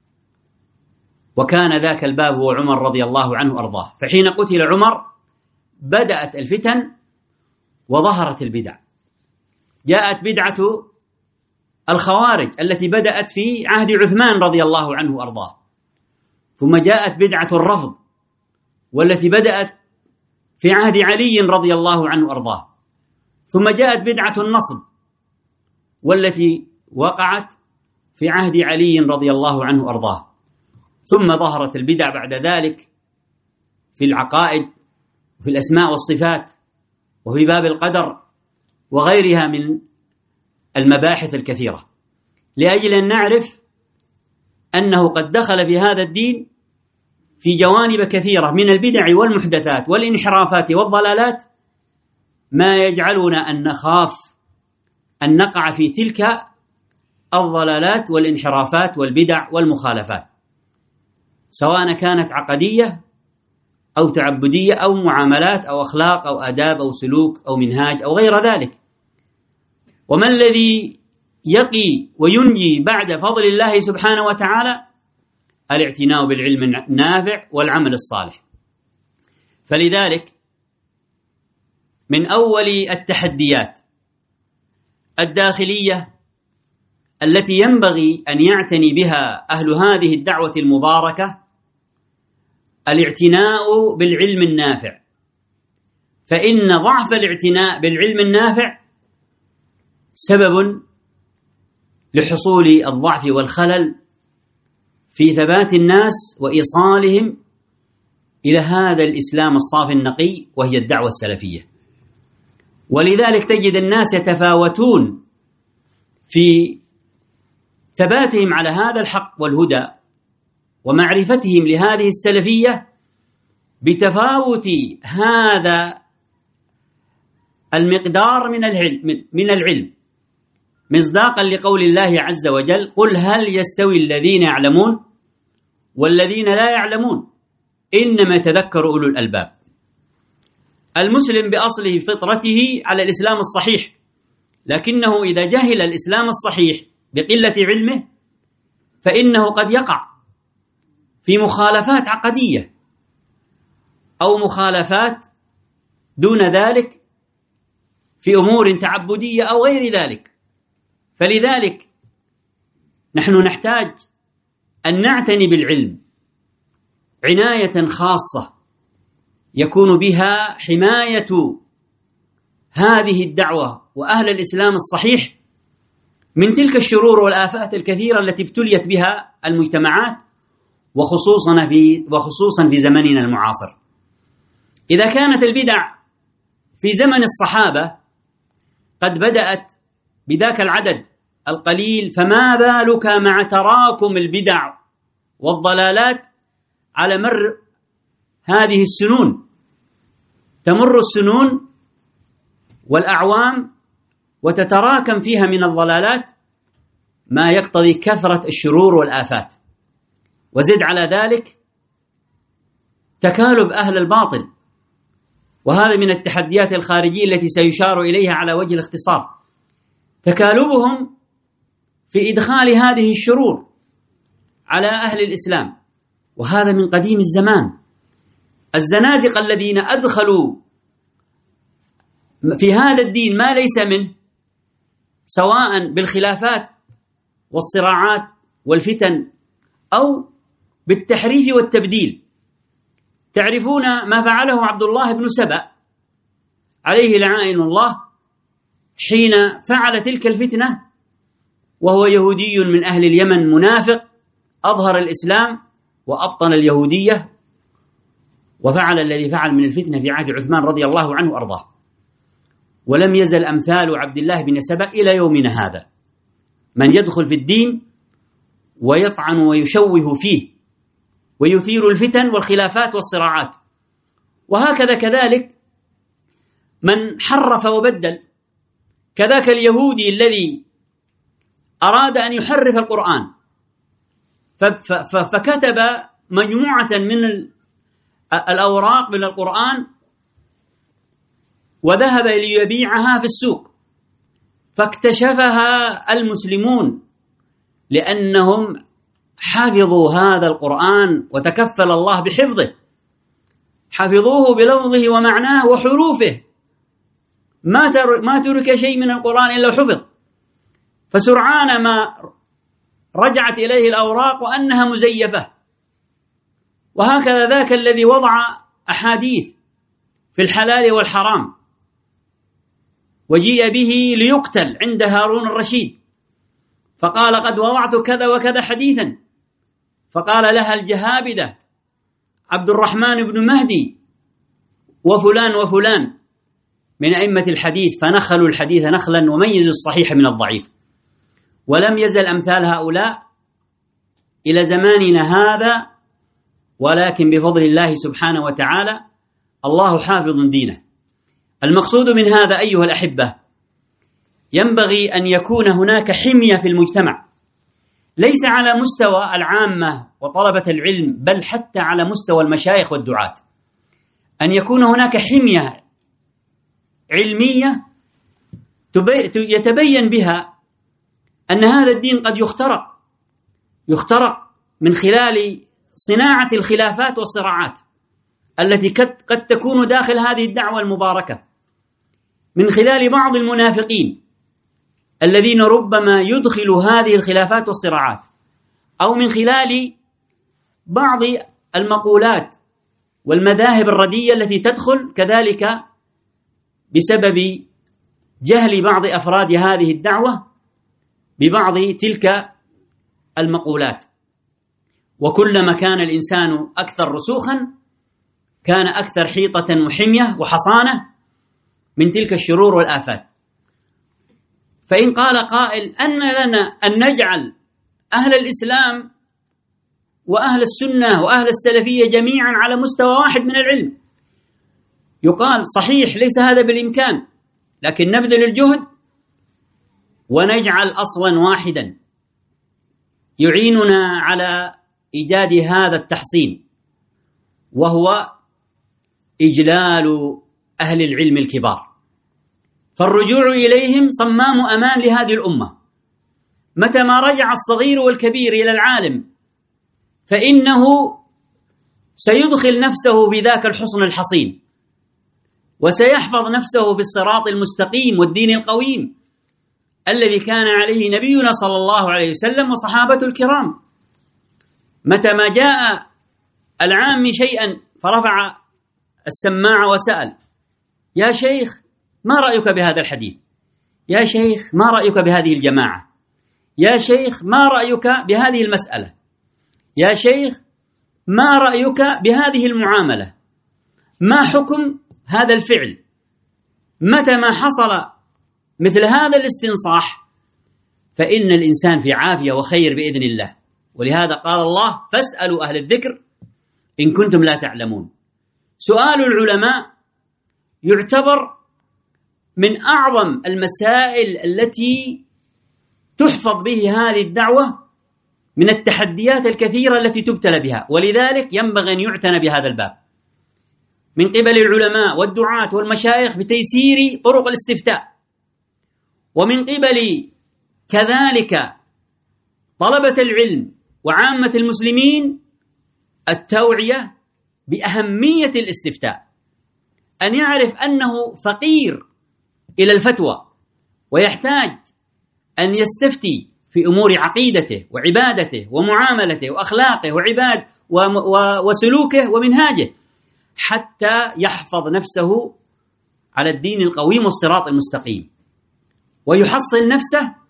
وكان ذاك الباب هو عمر رضي الله عنه أرضاه. فحين قتل عمر بدأت الفتن وظهرت البدع. جاءت بدعة الخوارج التي بدأت في عهد عثمان رضي الله عنه أرضاه، ثم جاءت بدعة الرفض والتي بدأت في عهد علي رضي الله عنه أرضاه، ثم جاءت بدعة النصب والتي وقعت في عهد علي رضي الله عنه أرضاه، ثم ظهرت البدع بعد ذلك في العقائد وفي الأسماء والصفات وفي باب القدر وغيرها من المباحث الكثيرة، لأجل أن نعرف أنه قد دخل في هذا الدين في جوانب كثيرة من البدع والمحدثات والانحرافات والضلالات ما يجعلنا أن نخاف أن نقع في تلك الضلالات والانحرافات والبدع والمخالفات، سواء كانت عقدية أو تعبدية أو معاملات أو أخلاق أو آداب أو سلوك أو منهاج أو غير ذلك. وما الذي يقي وينجي بعد فضل الله سبحانه وتعالى؟ الاعتناء بالعلم النافع والعمل الصالح. فلذلك من أول التحديات الداخلية التي ينبغي أن يعتني بها أهل هذه الدعوة المباركة الاعتناء بالعلم النافع، فإن ضعف الاعتناء بالعلم النافع سبب لحصول الضعف والخلل في ثبات الناس وإيصالهم إلى هذا الإسلام الصافي النقي وهي الدعوة السلفية. ولذلك تجد الناس يتفاوتون في ثباتهم على هذا الحق والهدى ومعرفتهم لهذه السلفية بتفاوت هذا المقدار من العلم، مصداقا لقول الله عز وجل: قل هل يستوي الذين يعلمون والذين لا يعلمون إنما يتذكر أولو الألباب. المسلم بأصله فطرته على الإسلام الصحيح، لكنه إذا جهل الإسلام الصحيح بقلة علمه فإنه قد يقع في مخالفات عقدية أو مخالفات دون ذلك في أمور تعبدية أو غير ذلك. فلذلك نحن نحتاج أن نعتني بالعلم عناية خاصة يكون بها حماية هذه الدعوة وأهل الإسلام الصحيح من تلك الشرور والآفات الكثيرة التي ابتليت بها المجتمعات وخصوصا في زمننا المعاصر. إذا كانت البدع في زمن الصحابة قد بدأت بذاك العدد القليل، فما بالك مع تراكم البدع والضلالات على مر هذه السنون؟ تمر السنون والأعوام وتتراكم فيها من الضلالات ما يقتضي كثرة الشرور والآفات، وزد على ذلك تكالب أهل الباطل، وهذا من التحديات الخارجية التي سيشار إليها على وجه الاختصار، تكالبهم في إدخال هذه الشرور على أهل الإسلام، وهذا من قديم الزمان. الزنادقة الذين أدخلوا في هذا الدين ما ليس منه، سواء بالخلافات والصراعات والفتن أو بالتحريف والتبديل. تعرفون ما فعله عبد الله بن سبأ عليه لعائن الله حين فعل تلك الفتنة وهو يهودي من أهل اليمن منافق أظهر الإسلام وأبطن اليهودية وفعل الذي فعل من الفتنة في عهد عثمان رضي الله عنه وأرضاه. ولم يزل أمثال عبد الله بن سبأ إلى يومنا هذا من يدخل في الدين ويطعن ويشوه فيه ويثير الفتن والخلافات والصراعات. وهكذا كذلك من حرف وبدل، كذاك اليهودي الذي أراد أن يحرف القرآن فكتب مجموعة من الأوراق من القرآن وذهب ليبيعها في السوق، فاكتشفها المسلمون لأنهم حفظوا هذا القرآن وتكفل الله بحفظه، حفظوه بلفظه ومعناه وحروفه، ما ترك شيء من القرآن إلا حفظ. فسرعان ما رجعت إليه الأوراق وأنها مزيفة. وهكذا ذاك الذي وضع أحاديث في الحلال والحرام وجيء به ليقتل عند هارون الرشيد، فقال قد وضعت كذا وكذا حديثا، فقال لها الجهابذة عبد الرحمن بن مهدي وفلان وفلان من أئمة الحديث، فنخلوا الحديث نخلا وميزوا الصحيح من الضعيف. ولم يزل أمثال هؤلاء إلى زماننا هذا، ولكن بفضل الله سبحانه وتعالى الله حافظ دينه. المقصود من هذا أيها الأحبة، ينبغي أن يكون هناك حمية في المجتمع، ليس على مستوى العامة وطلبة العلم، بل حتى على مستوى المشايخ والدعاة، أن يكون هناك حمية علمية يتبين بها أن هذا الدين قد يخترق من خلال صناعة الخلافات والصراعات التي قد تكون داخل هذه الدعوة المباركة، من خلال بعض المنافقين الذين ربما يدخلوا هذه الخلافات والصراعات، أو من خلال بعض المقولات والمذاهب الرديئة التي تدخل كذلك بسبب جهل بعض أفراد هذه الدعوة ببعض تلك المقولات. وكلما كان الإنسان أكثر رسوخا كان أكثر حيطة وحمية وحصانة من تلك الشرور والآفات. فإن قال قائل أن لنا أن نجعل أهل الإسلام وأهل السنة وأهل السلفية جميعا على مستوى واحد من العلم، يقال صحيح ليس هذا بالإمكان، لكن نبذل الجهد ونجعل أصلا واحدا يعيننا على إيجاد هذا التحصين، وهو إجلال أهل العلم الكبار. فالرجوع إليهم صمام أمان لهذه الأمة. متى ما رجع الصغير والكبير إلى العالم فإنه سيدخل نفسه في ذاك الحصن الحصين، وسيحفظ نفسه في الصراط المستقيم والدين القويم الذي كان عليه نبينا صلى الله عليه وسلم وصحابته الكرام. متى ما جاء العام شيئا فرفع السماعة وسأل: يا شيخ ما رأيك بهذا الحديث؟ يا شيخ ما رأيك بهذه الجماعة؟ يا شيخ ما رأيك بهذه المسألة؟ يا شيخ ما رأيك بهذه المعاملة؟ ما حكم هذا الفعل؟ متى ما حصل مثل هذا الاستنصاح فإن الإنسان في عافية وخير بإذن الله. ولهذا قال الله: فاسألوا أهل الذكر إن كنتم لا تعلمون. سؤال العلماء يعتبر من أعظم المسائل التي تحفظ به هذه الدعوة من التحديات الكثيرة التي تبتلى بها، ولذلك ينبغي أن يعتنى بهذا الباب من قبل العلماء والدعاة والمشايخ بتيسير طرق الاستفتاء، ومن قبل كذلك طلبة العلم وعامة المسلمين التوعية بأهمية الاستفتاء، أن يعرف أنه فقير إلى الفتوى ويحتاج أن يستفتي في أمور عقيدته وعبادته ومعاملته وأخلاقه وسلوكه ومنهاجه، حتى يحفظ نفسه على الدين القويم والصراط المستقيم، ويحصن نفسه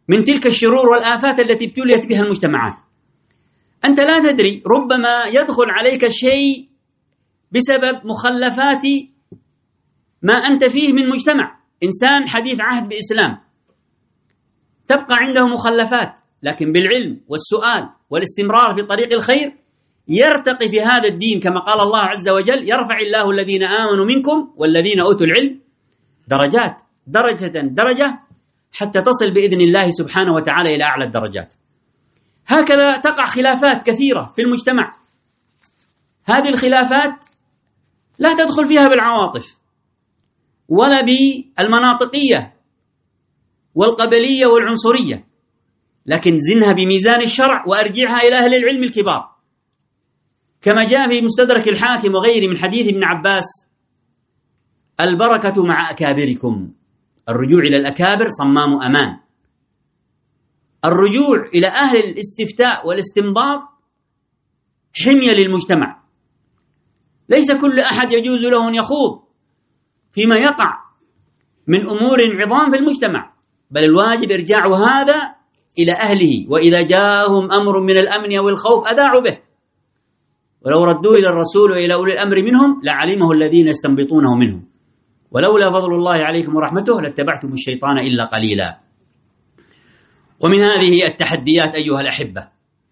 من تلك الشرور والآفات التي ابتليت بها المجتمعات. أنت لا تدري، ربما يدخل عليك الشيء بسبب مخلفات ما أنت فيه من مجتمع. إنسان حديث عهد بإسلام تبقى عنده مخلفات، لكن بالعلم والسؤال والاستمرار في طريق الخير يرتقي في هذا الدين، كما قال الله عز وجل: يرفع الله الذين آمنوا منكم والذين أوتوا العلم درجات، درجة حتى تصل بإذن الله سبحانه وتعالى إلى أعلى الدرجات. هكذا تقع خلافات كثيرة في المجتمع. هذه الخلافات لا تدخل فيها بالعواطف ولا بالمناطقية والقبلية والعنصرية، لكن زنها بميزان الشرع وأرجعها إلى أهل العلم الكبار، كما جاء في مستدرك الحاكم وغيره من حديث ابن عباس: البركة مع أكابركم. الرجوع إلى الأكابر صمام أمان. الرجوع إلى أهل الاستفتاء والاستنباط حمية للمجتمع. ليس كل أحد يجوز له أن يخوض فيما يقع من أمور عظام في المجتمع، بل الواجب إرجاع هذا إلى أهله، وإذا جاءهم أمر من الأمن أو الخوف أذاعوا به، ولو ردوا إلى الرسول وإلى أولي الأمر منهم لعلمه الذين يستنبطونه منهم، ولولا فضل الله عليكم ورحمته لاتبعتم الشيطان إلا قليلا. ومن هذه التحديات أيها الأحبة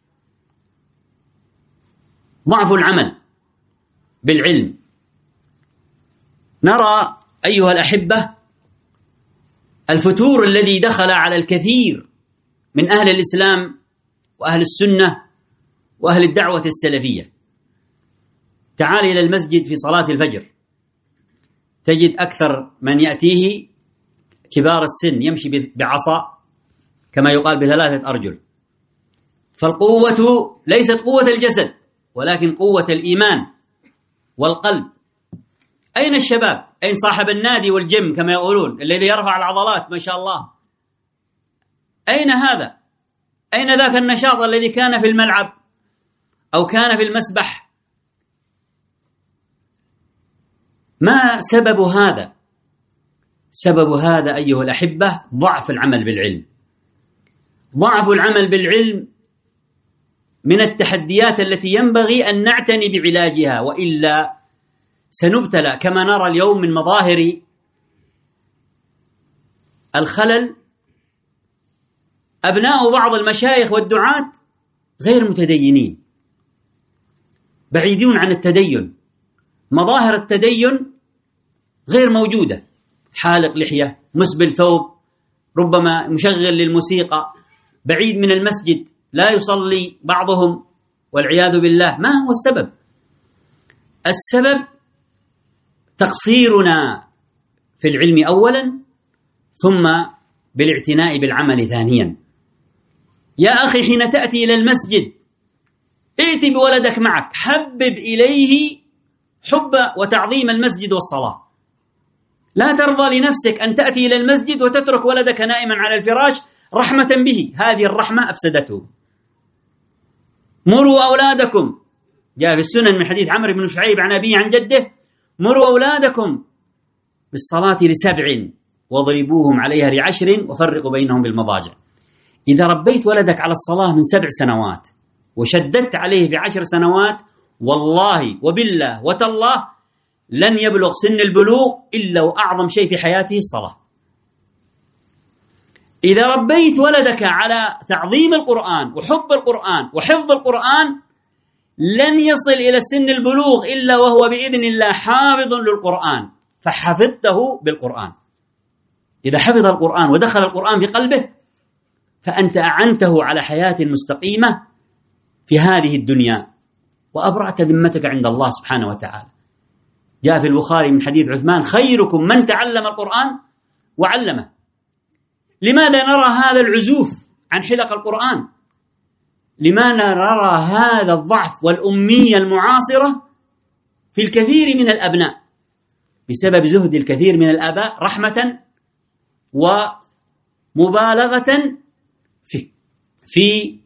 ضعف العمل بالعلم. نرى أيها الأحبة الفتور الذي دخل على الكثير من أهل الإسلام وأهل السنة وأهل الدعوة السلفية. تعال إلى المسجد في صلاة الفجر تجد أكثر من يأتيه كبار السن، يمشي بعصا كما يقال ب3 أرجل. فالقوة ليست قوة الجسد ولكن قوة الإيمان والقلب. أين الشباب؟ أين صاحب النادي والجيم كما يقولون، الذي يرفع العضلات ما شاء الله؟ أين هذا؟ أين ذاك النشاط الذي كان في الملعب أو كان في المسبح؟ ما سبب هذا؟ سبب هذا أيها الأحبة ضعف العمل بالعلم. ضعف العمل بالعلم من التحديات التي ينبغي أن نعتني بعلاجها، وإلا سنبتلى كما نرى اليوم من مظاهر الخلل. أبناء بعض المشايخ والدعاة غير متدينين، بعيدون عن التدين، مظاهر التدين غير موجودة، حالق لحية، مسبل ثوب، ربما مشغل للموسيقى، بعيد من المسجد، لا يصلي بعضهم والعياذ بالله. ما هو السبب؟ السبب تقصيرنا في العلم أولا، ثم بالاعتناء بالعمل ثانيا. يا أخي حين تأتي إلى المسجد ائت بولدك معك، حبب إليه حب وتعظيم المسجد والصلاة. لا ترضى لنفسك أن تأتي إلى المسجد وتترك ولدك نائما على الفراش رحمة به، هذه الرحمة أفسدته. مروا أولادكم، جاء في السنن من حديث عمرو بن شعيب عن أبيه عن جده: مروا أولادكم بالصلاة ل7 واضربوهم عليها ل10 وفرقوا بينهم بالمضاجع. إذا ربيت ولدك على الصلاة من 7 سنوات وشددت عليه في 10 سنوات، والله وبالله وتالله لن يبلغ سن البلوغ إلا وأعظم شيء في حياته الصلاة. إذا ربيت ولدك على تعظيم القرآن وحب القرآن وحفظ القرآن، لن يصل إلى سن البلوغ إلا وهو بإذن الله حافظ للقرآن، فحفظته بالقرآن. إذا حفظ القرآن ودخل القرآن في قلبه فأنت أعنته على حياة مستقيمة في هذه الدنيا، وأبرأت ذمتك عند الله سبحانه وتعالى. جاء في البخاري من حديث عثمان: خيركم من تعلم القرآن وعلمه. لماذا نرى هذا العزوف عن حلق القرآن؟ لماذا نرى هذا الضعف والأمية المعاصرة في الكثير من الأبناء؟ بسبب زهد الكثير من الآباء رحمة ومبالغة في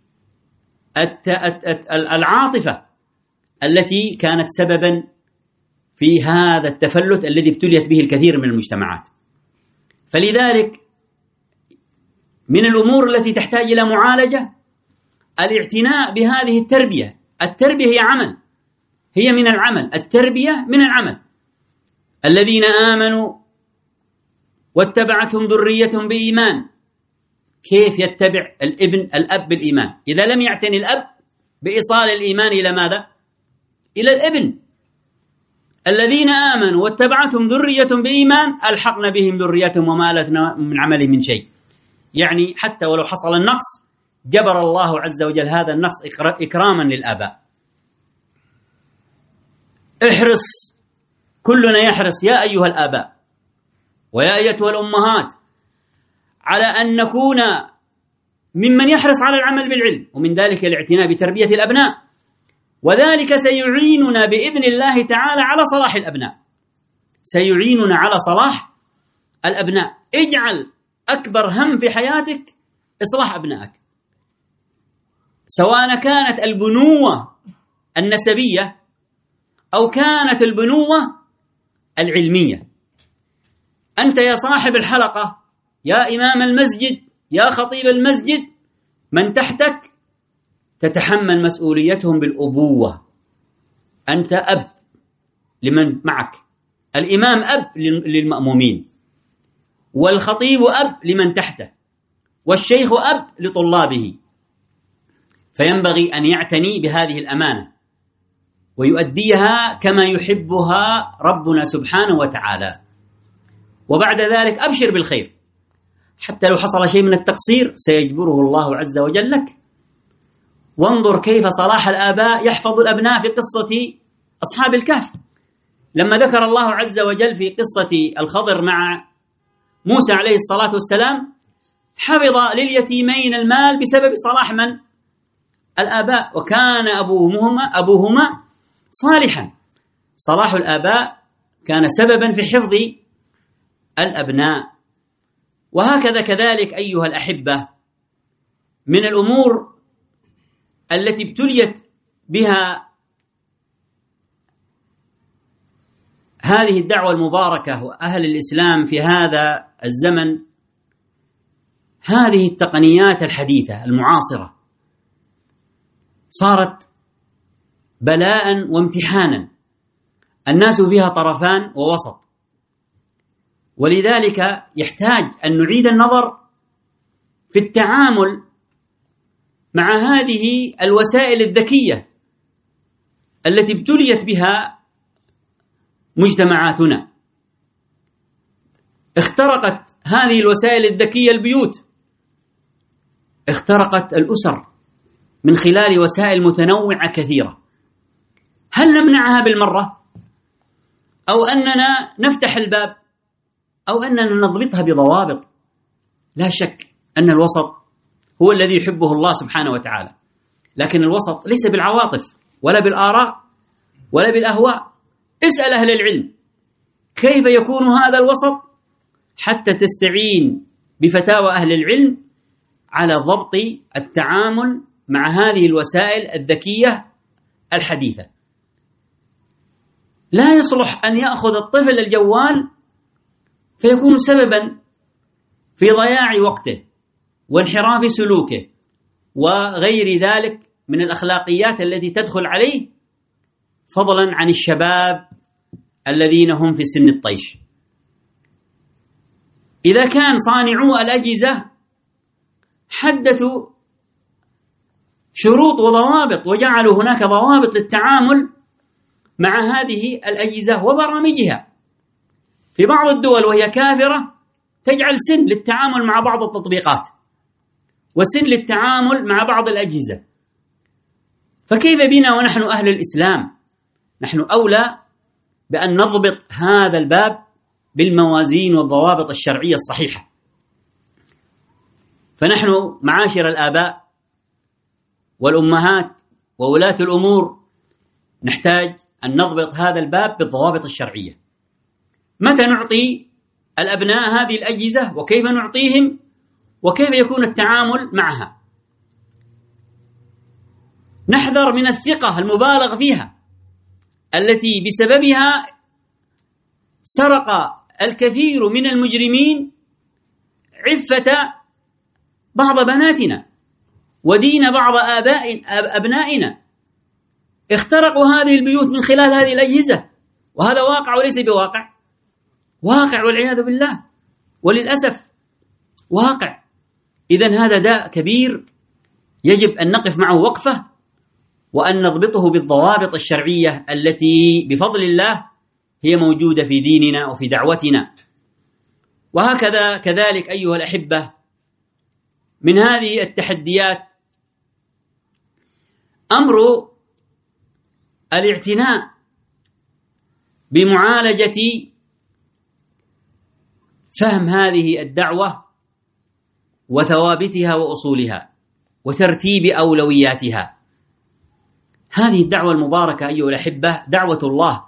العاطفة التي كانت سببا في هذا التفلت الذي ابتليت به الكثير من المجتمعات. فلذلك من الأمور التي تحتاج إلى معالجة الاعتناء بهذه التربية. التربية هي عمل، هي من العمل، التربية من العمل. الذين آمنوا واتبعتهم ذريتهم بإيمان. كيف يتبع الأب بالإيمان إذا لم يعتني الأب بإيصال الإيمان إلى ماذا؟ إلى الابن. الذين آمنوا واتبعتهم ذريتهم بإيمان ألحقنا بهم ذريتهم وما ألتنا من عملهم من شيء. يعني حتى ولو حصل النقص جبر الله عز وجل هذا النقص إكراما للآباء. احرص، كلنا يحرص يا أيها الآباء ويا أيتها الأمهات على أن نكون ممن يحرص على العمل بالعلم، ومن ذلك الاعتناء بتربية الأبناء، وذلك سيعيننا بإذن الله تعالى على صلاح الأبناء، سيعيننا على صلاح الأبناء. اجعل أكبر هم في حياتك إصلاح أبنائك، سواء كانت البنوة النسبية أو كانت البنوة العلمية. أنت يا صاحب الحلقة، يا إمام المسجد، يا خطيب المسجد، من تحتك تتحمل مسؤوليتهم بالأبوة. أنت أب لمن معك، الإمام أب للمأمومين، والخطيب أب لمن تحته، والشيخ أب لطلابه. فينبغي أن يعتني بهذه الأمانة ويؤديها كما يحبها ربنا سبحانه وتعالى. وبعد ذلك أبشر بالخير، حتى لو حصل شيء من التقصير سيجبره الله عز وجل لك. وانظر كيف صلاح الآباء يحفظ الأبناء في قصة أصحاب الكهف، لما ذكر الله عز وجل في قصة الخضر مع موسى عليه الصلاة والسلام حفظ لليتيمين المال بسبب صلاح من؟ الآباء، وكان أبوهما صالحا. صلاح الآباء كان سببا في حفظ الأبناء. وهكذا كذلك أيها الأحبة من الأمور التي ابتليت بها هذه الدعوة المباركة وأهل الإسلام في هذا الزمن هذه التقنيات الحديثة المعاصرة، صارت بلاء وامتحانا، الناس فيها طرفان ووسط. ولذلك يحتاج أن نعيد النظر في التعامل مع هذه الوسائل الذكية التي ابتليت بها مجتمعاتنا. اخترقت هذه الوسائل الذكية البيوت، اخترقت الأسر من خلال وسائل متنوعة كثيرة. هل نمنعها بالمرة؟ أو أننا نفتح الباب؟ أو أننا نضبطها بضوابط؟ لا شك أن الوسط هو الذي يحبه الله سبحانه وتعالى، لكن الوسط ليس بالعواطف ولا بالآراء ولا بالأهواء. اسأل أهل العلم كيف يكون هذا الوسط حتى تستعين بفتاوى أهل العلم على ضبط التعامل مع هذه الوسائل الذكية الحديثة. لا يصلح أن يأخذ الطفل الجوال فيكون سببا في ضياع وقته وانحراف سلوكه وغير ذلك من الأخلاقيات التي تدخل عليه، فضلا عن الشباب الذين هم في سن الطيش. إذا كان صانعو الأجهزة حدثوا شروط وضوابط وجعلوا هناك ضوابط للتعامل مع هذه الأجهزة وبرامجها، في بعض الدول وهي كافرة تجعل سن للتعامل مع بعض التطبيقات وسن للتعامل مع بعض الأجهزة. فكيف بنا ونحن أهل الإسلام؟ نحن أولى بأن نضبط هذا الباب بالموازين والضوابط الشرعية الصحيحة. فنحن معاشر الآباء والأمهات وولاة الأمور نحتاج أن نضبط هذا الباب بالضوابط الشرعية. متى نعطي الأبناء هذه الأجهزة وكيف نعطيهم وكيف يكون التعامل معها؟ نحذر من الثقة المبالغ فيها التي بسببها سرق الكثير من المجرمين عفة بعض بناتنا ودين بعض أبنائنا. اخترقوا هذه البيوت من خلال هذه الأجهزة، وهذا واقع وليس بواقع، واقع والعياذ بالله، وللأسف واقع. إذن هذا داء كبير يجب أن نقف معه وقفة، وأن نضبطه بالضوابط الشرعية التي بفضل الله هي موجودة في ديننا وفي دعوتنا. وهكذا كذلك أيها الأحبة، من هذه التحديات أمر الاعتناء بمعالجة فهم هذه الدعوة وثوابتها وأصولها وترتيب أولوياتها. هذه الدعوة المباركة أيها الأحبة دعوة الله،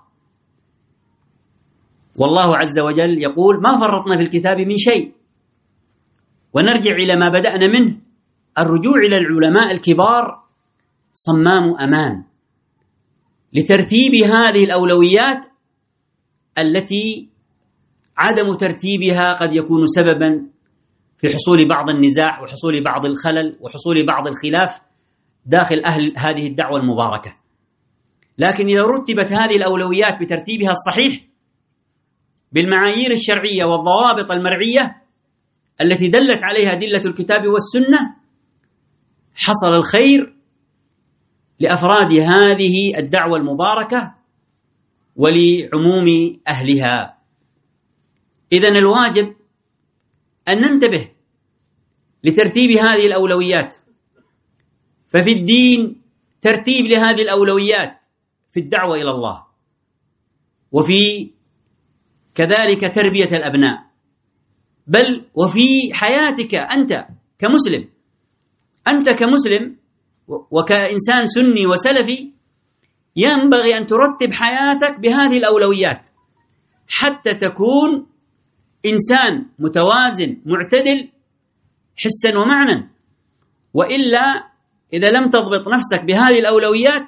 والله عز وجل يقول: ما فرطنا في الكتاب من شيء. ونرجع إلى ما بدأنا منه، الرجوع إلى العلماء الكبار صمام أمان لترتيب هذه الأولويات التي عدم ترتيبها قد يكون سببا في حصول بعض النزاع وحصول بعض الخلل وحصول بعض الخلاف داخل أهل هذه الدعوة المباركة. لكن إذا رتبت هذه الأولويات بترتيبها الصحيح بالمعايير الشرعية والضوابط المرعية التي دلت عليها أدلة الكتاب والسنة، حصل الخير لأفراد هذه الدعوة المباركة ولعموم أهلها. إذن الواجب أن ننتبه لترتيب هذه الأولويات. ففي الدين ترتيب لهذه الأولويات في الدعوة إلى الله، وفي كذلك تربية الأبناء، بل وفي حياتك أنت كمسلم. أنت كمسلم وكإنسان سني وسلفي ينبغي أن ترتب حياتك بهذه الأولويات حتى تكون إنسان متوازن معتدل حسا ومعنى. وإلا إذا لم تضبط نفسك بهذه الأولويات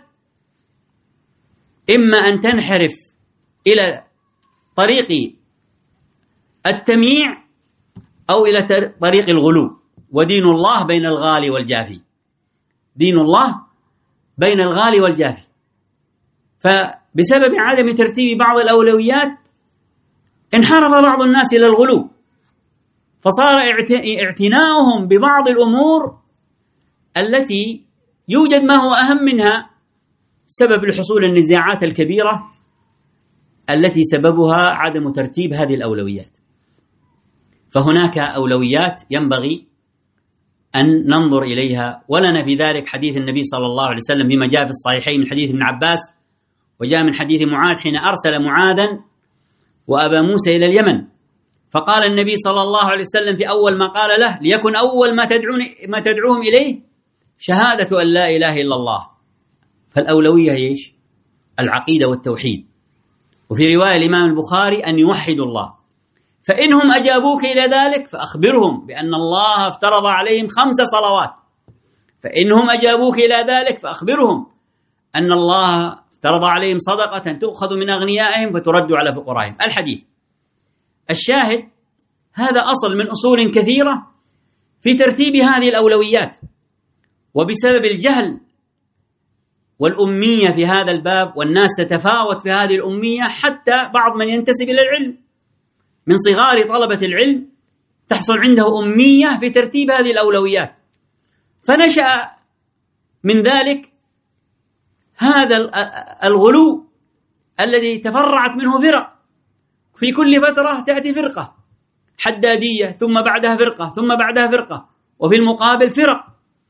إما أن تنحرف إلى طريق التمييع أو إلى طريق الغلو. ودين الله بين الغالي والجافي، دين الله بين الغالي والجافي. فبسبب عدم ترتيب بعض الأولويات انحرف بعض الناس إلى الغلو، فصار اعتناؤهم ببعض الأمور التي يوجد ما هو أهم منها سبب لحصول النزاعات الكبيرة التي سببها عدم ترتيب هذه الأولويات. فهناك أولويات ينبغي أن ننظر إليها، ولنا في ذلك حديث النبي صلى الله عليه وسلم فيما جاء في الصحيحين من حديث ابن عباس، وجاء من حديث معاذ حين أرسل معاذا وأبا موسى إلى اليمن، فقال النبي صلى الله عليه وسلم في أول ما قال له: ليكن أول ما تدعوهم إليه شهادة أن لا إله إلا الله. فالأولوية هي إيش؟ العقيدة والتوحيد. وفي رواية الإمام البخاري أن يوحدوا الله. فإنهم أجابوك إلى ذلك فأخبرهم بأن الله افترض عليهم 5 صلوات. فإنهم أجابوك إلى ذلك فأخبرهم أن الله افترض عليهم صدقة تؤخذ من أغنيائهم فترد على فقرائهم. الحديث الشاهد هذا أصل من أصول كثيرة في ترتيب هذه الأولويات. وبسبب الجهل والأمية في هذا الباب، والناس تتفاوت في هذه الأمية، حتى بعض من ينتسب إلى العلم من صغار طلبة العلم تحصل عنده أمية في ترتيب هذه الأولويات، فنشأ من ذلك هذا الغلو الذي تفرعت منه فرق. في كل فترة تأتي فرقة حدادية، ثم بعدها فرقة، ثم بعدها فرقة، وفي المقابل فرق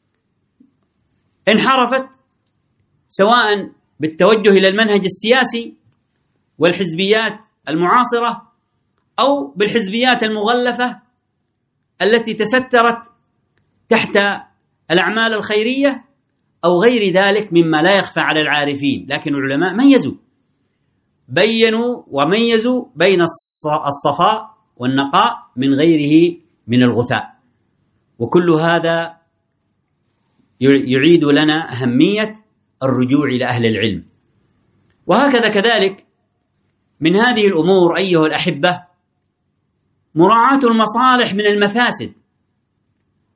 انحرفت سواء بالتوجه إلى المنهج السياسي والحزبيات المعاصرة أو بالحزبيات المغلفة التي تسترت تحت الأعمال الخيرية أو غير ذلك مما لا يخفى على العارفين. لكن العلماء بينوا وميزوا بين الصفاء والنقاء من غيره من الغثاء. وكل هذا يعيد لنا أهمية الرجوع إلى أهل العلم. وهكذا كذلك من هذه الأمور أيها الأحبة مراعاة المصالح من المفاسد.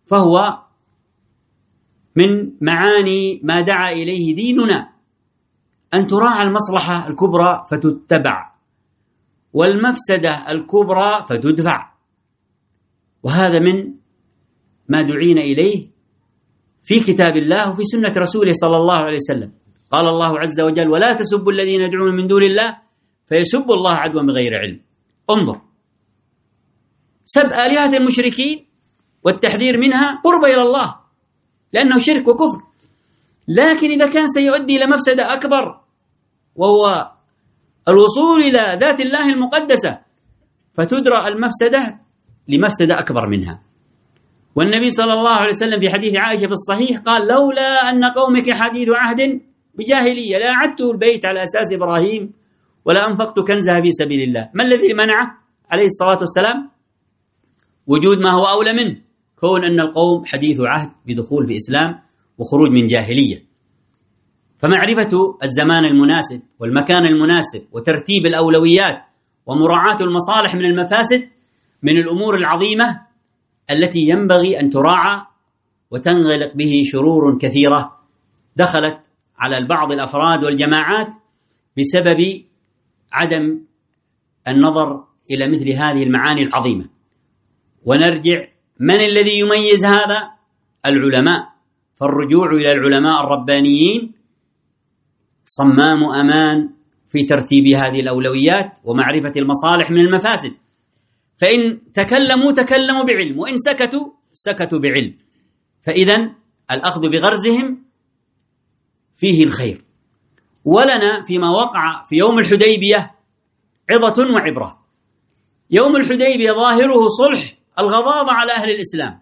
فهو من معاني ما دعا إليه ديننا، أن تراعى المصلحة الكبرى فتتبع، والمفسدة الكبرى فتدفع. وهذا من ما دعينا إليه في كتاب الله وفي سنة رسوله صلى الله عليه وسلم. قال الله عز وجل: ولا تسبوا الذين يدعون من دون الله فيسبوا الله عدوا بغير علم. انظر، سب آلهة المشركين والتحذير منها قرب إلى الله لأنه شرك وكفر، لكن إذا كان سيؤدي إلى مفسدة أكبر وهو الوصول إلى ذات الله المقدسة فتدرى المفسدة لمفسدة أكبر منها. والنبي صلى الله عليه وسلم في حديث عائشة في الصحيح قال: لولا أن قومك حديث عهد بجاهلية لا أعدت البيت على أساس إبراهيم ولا أنفقت كنزها في سبيل الله. ما الذي منعه عليه الصلاة والسلام؟ وجود ما هو أولى منه، كون أن القوم حديث عهد بدخول في إسلام وخروج من جاهلية. فمعرفة الزمان المناسب والمكان المناسب وترتيب الأولويات ومراعاة المصالح من المفاسد من الأمور العظيمة التي ينبغي أن تراعى وتنغلق به شرور كثيرة دخلت على بعض الأفراد والجماعات بسبب عدم النظر إلى مثل هذه المعاني العظيمة. ونرجع، من الذي يميز هذا؟ العلماء. فالرجوع إلى العلماء الربانيين صمام أمان في ترتيب هذه الأولويات ومعرفة المصالح من المفاسد. فإن تكلموا بعلم، وإن سكتوا بعلم. فإذن الأخذ بغرزهم فيه الخير. ولنا فيما وقع في يوم الحديبية عظة وعبرة. يوم الحديبية ظاهره صلح الغضاضة على أهل الإسلام،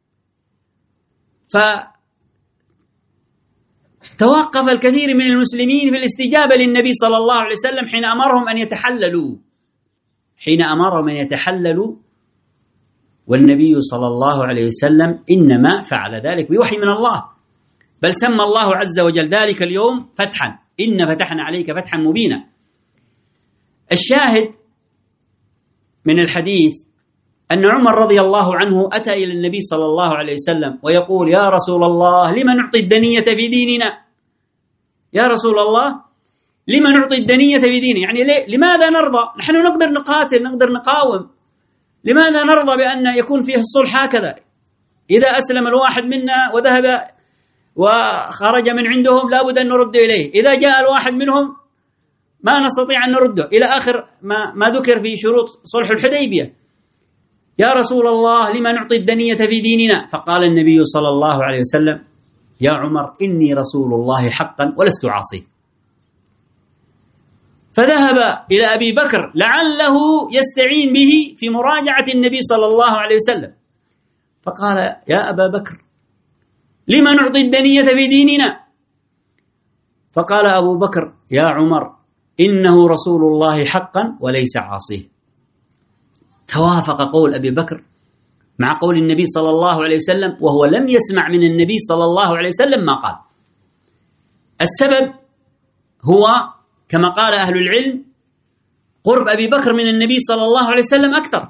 فتوقف الكثير من المسلمين في الاستجابة للنبي صلى الله عليه وسلم حين أمرهم أن يتحللوا، والنبي صلى الله عليه وسلم إنما فعل ذلك بوحي من الله، بل سمى الله عز وجل ذلك اليوم فتحا، إن فتحنا عليك فتحا مبينا. الشاهد من الحديث أن عمر رضي الله عنه أتى إلى النبي صلى الله عليه وسلم ويقول: يا رسول الله، لما نعطي الدنية في ديننا؟ يا رسول الله، لما نعطي الدنية في ديننا؟ يعني لماذا نرضى؟ نحن نقدر نقاتل، نقدر نقاوم، لماذا نرضى بأن يكون فيه الصلح هكذا؟ إذا أسلم الواحد منا وذهب وخرج من عندهم لابد أن نرد إليه، إذا جاء الواحد منهم ما نستطيع أن نرده، إلى آخر ما ذكر في شروط صلح الحديبية. يا رسول الله، لما نعطي الدنية في ديننا؟ فقال النبي صلى الله عليه وسلم: يا عمر، إني رسول الله حقا ولست عاصيه. فذهب إلى أبي بكر لعله يستعين به في مراجعة النبي صلى الله عليه وسلم، فقال: يا أبا بكر، لما نعطي الدنية في ديننا؟ فقال أبو بكر: يا عمر، إنه رسول الله حقا وليس عاصيه. توافق قول أبي بكر مع قول النبي صلى الله عليه وسلم، وهو لم يسمع من النبي صلى الله عليه وسلم ما قال. السبب هو كما قال أهل العلم قرب أبي بكر من النبي صلى الله عليه وسلم أكثر،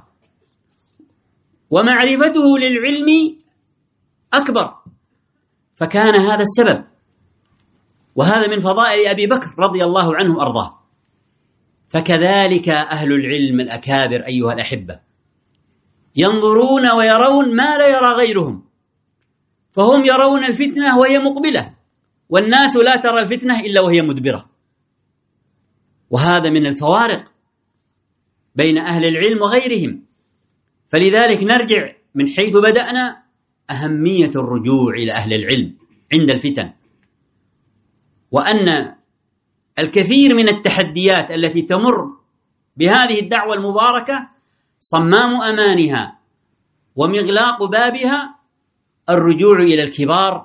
ومعرفته للعلم أكبر، فكان هذا السبب. وهذا من فضائل أبي بكر رضي الله عنه وأرضاه. فكذلك أهل العلم الأكابر أيها الأحبة ينظرون ويرون ما لا يرى غيرهم، فهم يرون الفتنة وهي مقبلة، والناس لا ترى الفتنة إلا وهي مدبرة. وهذا من الفوارق بين أهل العلم وغيرهم. فلذلك نرجع من حيث بدأنا، أهمية الرجوع إلى أهل العلم عند الفتن، وأن الكثير من التحديات التي تمر بهذه الدعوة المباركة صمام أمانها ومغلاق بابها الرجوع إلى الكبار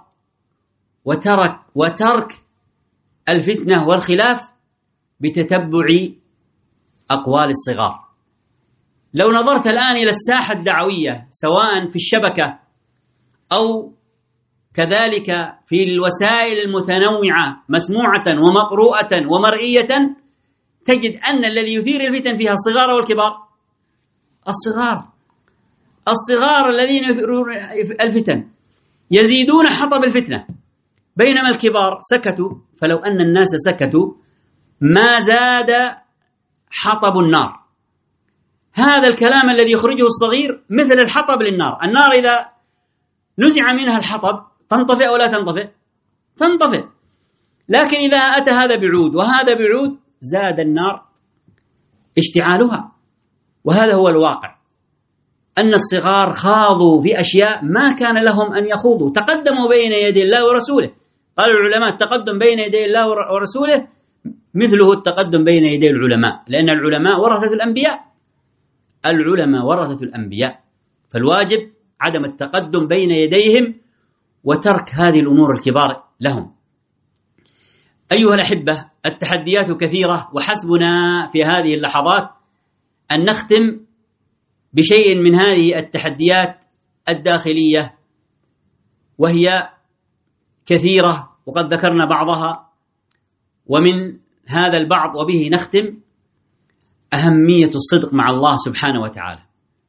وترك الفتنة والخلاف بتتبع أقوال الصغار. لو نظرت الآن إلى الساحة الدعوية سواء في الشبكة أو كذلك في الوسائل المتنوعة مسموعة ومقروءة ومرئية، تجد أن الذي يثير الفتن فيها الصغار والكبار. الصغار الذين يثيرون الفتن يزيدون حطب الفتنة، بينما الكبار سكتوا. فلو أن الناس سكتوا ما زاد حطب النار. هذا الكلام الذي يخرجه الصغير مثل الحطب للنار. النار إذا نزع منها الحطب تنطفئ أو لا تنطفئ؟ تنطفئ. لكن إذا أتى هذا بعود وهذا بعود زاد النار اشتعالها. وهذا هو الواقع، أن الصغار خاضوا في أشياء ما كان لهم أن يخوضوا، تقدموا بين يدي الله ورسوله. قال العلماء التقدم بين يدي الله ورسوله مثله التقدم بين يدي العلماء، لأن العلماء ورثة الأنبياء. العلماء ورثة الأنبياء، فالواجب عدم التقدم بين يديهم وترك هذه الأمور الكبار لهم. أيها الأحبة، التحديات كثيرة، وحسبنا في هذه اللحظات أن نختم بشيء من هذه التحديات الداخلية، وهي كثيرة وقد ذكرنا بعضها. ومن هذا البعض وبه نختم أهمية الصدق مع الله سبحانه وتعالى.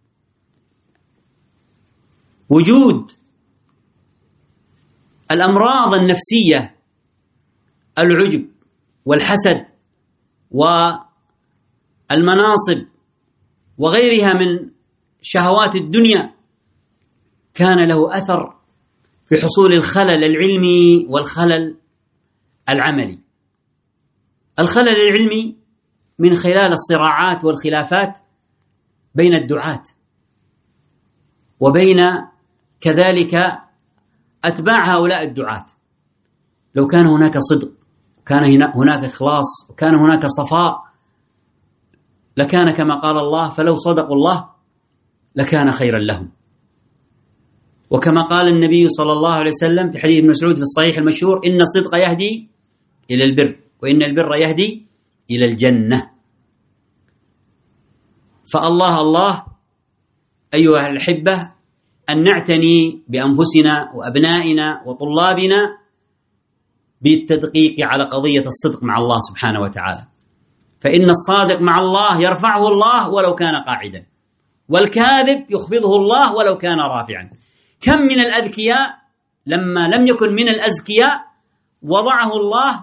وجود الأمراض النفسية، العجب والحسد والمناصب وغيرها من شهوات الدنيا، كان له أثر في حصول الخلل العلمي والخلل العملي. الخلل العلمي من خلال الصراعات والخلافات بين الدعاة وبين كذلك أتباع هؤلاء الدعاة. لو كان هناك صدق، كان هناك إخلاص، وكان هناك صفاء، لكان كما قال الله: فلو صدقوا الله لكان خيرا لهم. وكما قال النبي صلى الله عليه وسلم في حديث ابن مسعود في الصحيح المشهور: إن الصدق يهدي إلى البر، وإن البر يهدي إلى الجنة. فالله أيها الأحبة أن نعتني بأنفسنا وأبنائنا وطلابنا بالتدقيق على قضية الصدق مع الله سبحانه وتعالى، فإن الصادق مع الله يرفعه الله ولو كان قاعدا، والكاذب يخفضه الله ولو كان رافعا. كم من الأذكياء لما لم يكن من الأزكياء وضعه الله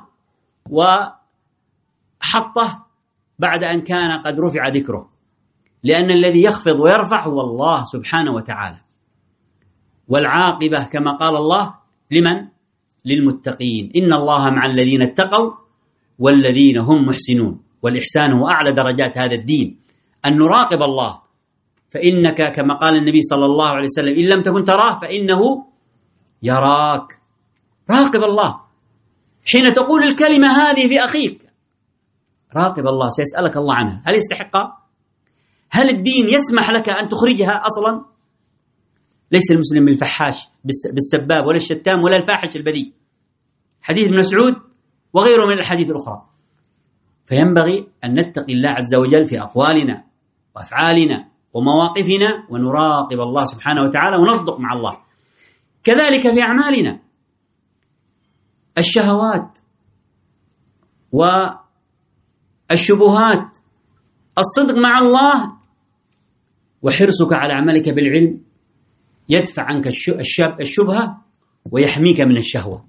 وحطه بعد أن كان قد رفع ذكره، لأن الذي يخفض ويرفع هو الله سبحانه وتعالى. والعاقبة كما قال الله لمن؟ للمتقين. إن الله مع الذين اتقوا والذين هم محسنون. والإحسان هو أعلى درجات هذا الدين، أن نراقب الله، فإنك كما قال النبي صلى الله عليه وسلم: إن لم تكن تراه فإنه يراك. راقب الله حين تقول الكلمة هذه في أخيك، راقب الله، سيسألك الله عنها. هل يستحقها؟ هل الدين يسمح لك أن تخرجها أصلا؟ ليس المسلم بالفحاش بالسباب ولا الشتام ولا الفاحش البذيء. حديث ابن مسعود وغيره من الحديث الأخرى. فينبغي أن نتقي الله عز وجل في أقوالنا وأفعالنا ومواقفنا، ونراقب الله سبحانه وتعالى ونصدق مع الله. كذلك في أعمالنا، الشهوات والشبهات، الصدق مع الله وحرصك على عملك بالعلم يدفع عنك الشبهة ويحميك من الشهوة.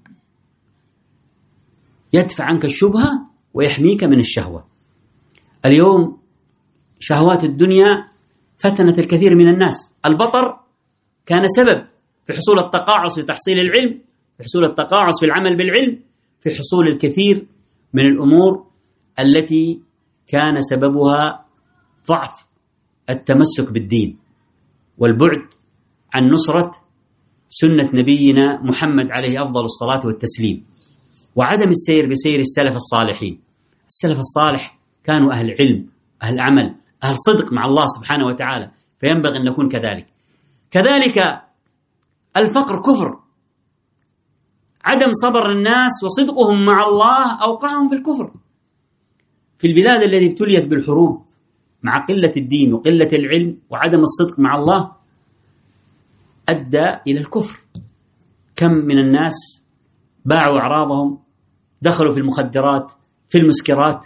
يدفع عنك الشبهة ويحميك من الشهوة. اليوم شهوات الدنيا فتنت الكثير من الناس. البطر كان سبب في حصول التقاعس في تحصيل العلم، في حصول التقاعس في العمل بالعلم، في حصول الكثير من الأمور التي كان سببها ضعف التمسك بالدين والبعد عن نصرة سنة نبينا محمد عليه أفضل الصلاة والتسليم، وعدم السير بسير السلف الصالحين. السلف الصالح كانوا أهل علم، أهل عمل، أهل صدق مع الله سبحانه وتعالى، فينبغي أن نكون كذلك. كذلك الفقر كفر. عدم صبر الناس وصدقهم مع الله أوقعهم في الكفر. في البلاد التي ابتليت بالحروب مع قلة الدين وقلة العلم وعدم الصدق مع الله أدى إلى الكفر. كم من الناس باعوا أعراضهم، دخلوا في المخدرات، في المسكرات،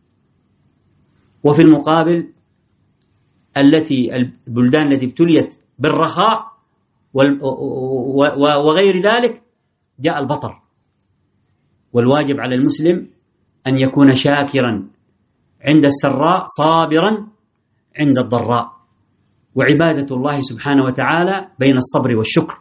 وفي المقابل البلدان التي ابتليت بالرخاء وغير ذلك جاء البطر. والواجب على المسلم أن يكون شاكرا عند السراء، صابرا عند الضراء. وعبادة الله سبحانه وتعالى بين الصبر والشكر،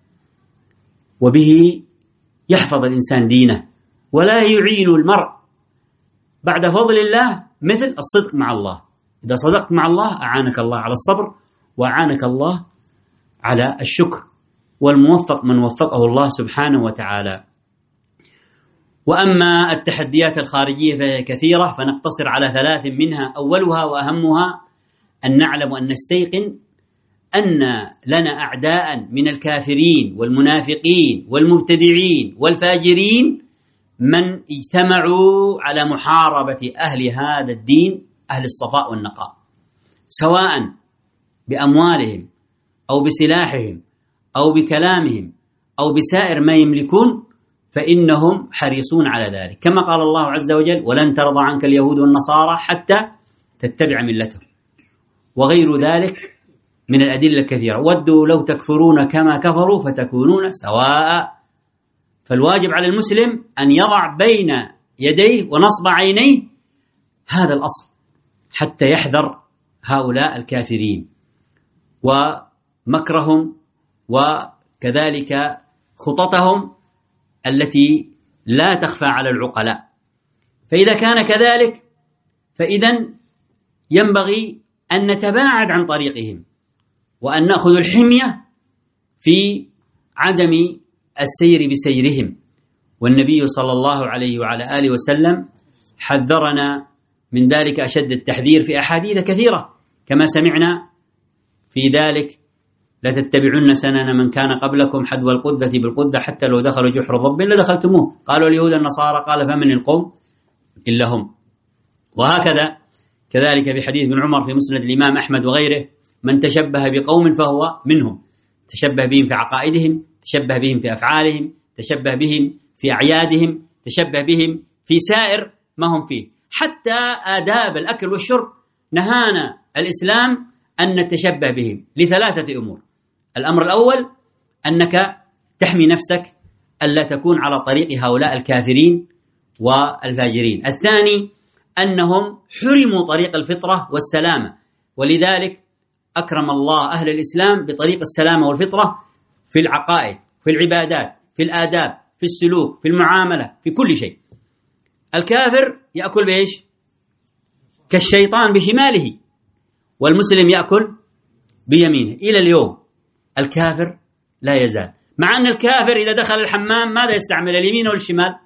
وبه يحفظ الإنسان دينه ولا يعين المرء بعد فضل الله مثل الصدق مع الله. إذا صدقت مع الله أعانك الله على الصبر، وأعانك الله على الشكر. والموفق من وفقه الله سبحانه وتعالى. وأما التحديات الخارجية فهي كثيرة، فنقتصر على 3 منها. أولها وأهمها أن نعلم وأن نستيقن أن لنا أعداء من الكافرين والمنافقين والمبتدعين والفاجرين من اجتمعوا على محاربة أهل هذا الدين، أهل الصفاء والنقاء، سواء بأموالهم أو بسلاحهم أو بكلامهم أو بسائر ما يملكون، فإنهم حريصون على ذلك. كما قال الله عز وجل: ولن ترضى عنك اليهود والنصارى حتى تتبع ملتهم. وغير ذلك من الأدلة الكثيرة. ودوا لو تكفرون كما كفروا فتكونون سواء. فالواجب على المسلم أن يضع بين يديه ونصب عينيه هذا الأصل حتى يحذر هؤلاء الكافرين ومكرهم وكذلك خططهم التي لا تخفى على العقلاء. فإذا كان كذلك فإذن ينبغي أن نتباعد عن طريقهم، وأن نأخذ الحمية في عدم السير بسيرهم. والنبي صلى الله عليه وعلى آله وسلم حذرنا من ذلك أشد التحذير في أحاديث كثيرة، كما سمعنا في ذلك: لتتبعن سنن من كان قبلكم حذو القذة بالقذة حتى لو دخلوا جحر ضب لدخلتموه، قالوا اليهود النصارى، قال فمن القوم إلا هم. وهكذا كذلك في حديث ابن عمر في مسند الإمام أحمد وغيره: من تشبه بقوم فهو منهم. تشبه بهم في عقائدهم، تشبه بهم في أفعالهم، تشبه بهم في أعيادهم، تشبه بهم في سائر ما هم فيه. حتى آداب الأكل والشرب نهانا الإسلام أن نتشبه بهم ل3 أمور. الأمر الأول أنك تحمي نفسك ألا تكون على طريق هؤلاء الكافرين والفاجرين. الثاني أنهم حرموا طريق الفطرة والسلامة، ولذلك أكرم الله أهل الإسلام بطريق السلامة والفطرة في العقائد، في العبادات، في الآداب، في السلوك، في المعاملة، في كل شيء. الكافر يأكل بإيش؟ كالشيطان بشماله، والمسلم يأكل بيمينه. إلى اليوم الكافر لا يزال، مع أن الكافر إذا دخل الحمام ماذا يستعمل، اليمين ولا الشمال؟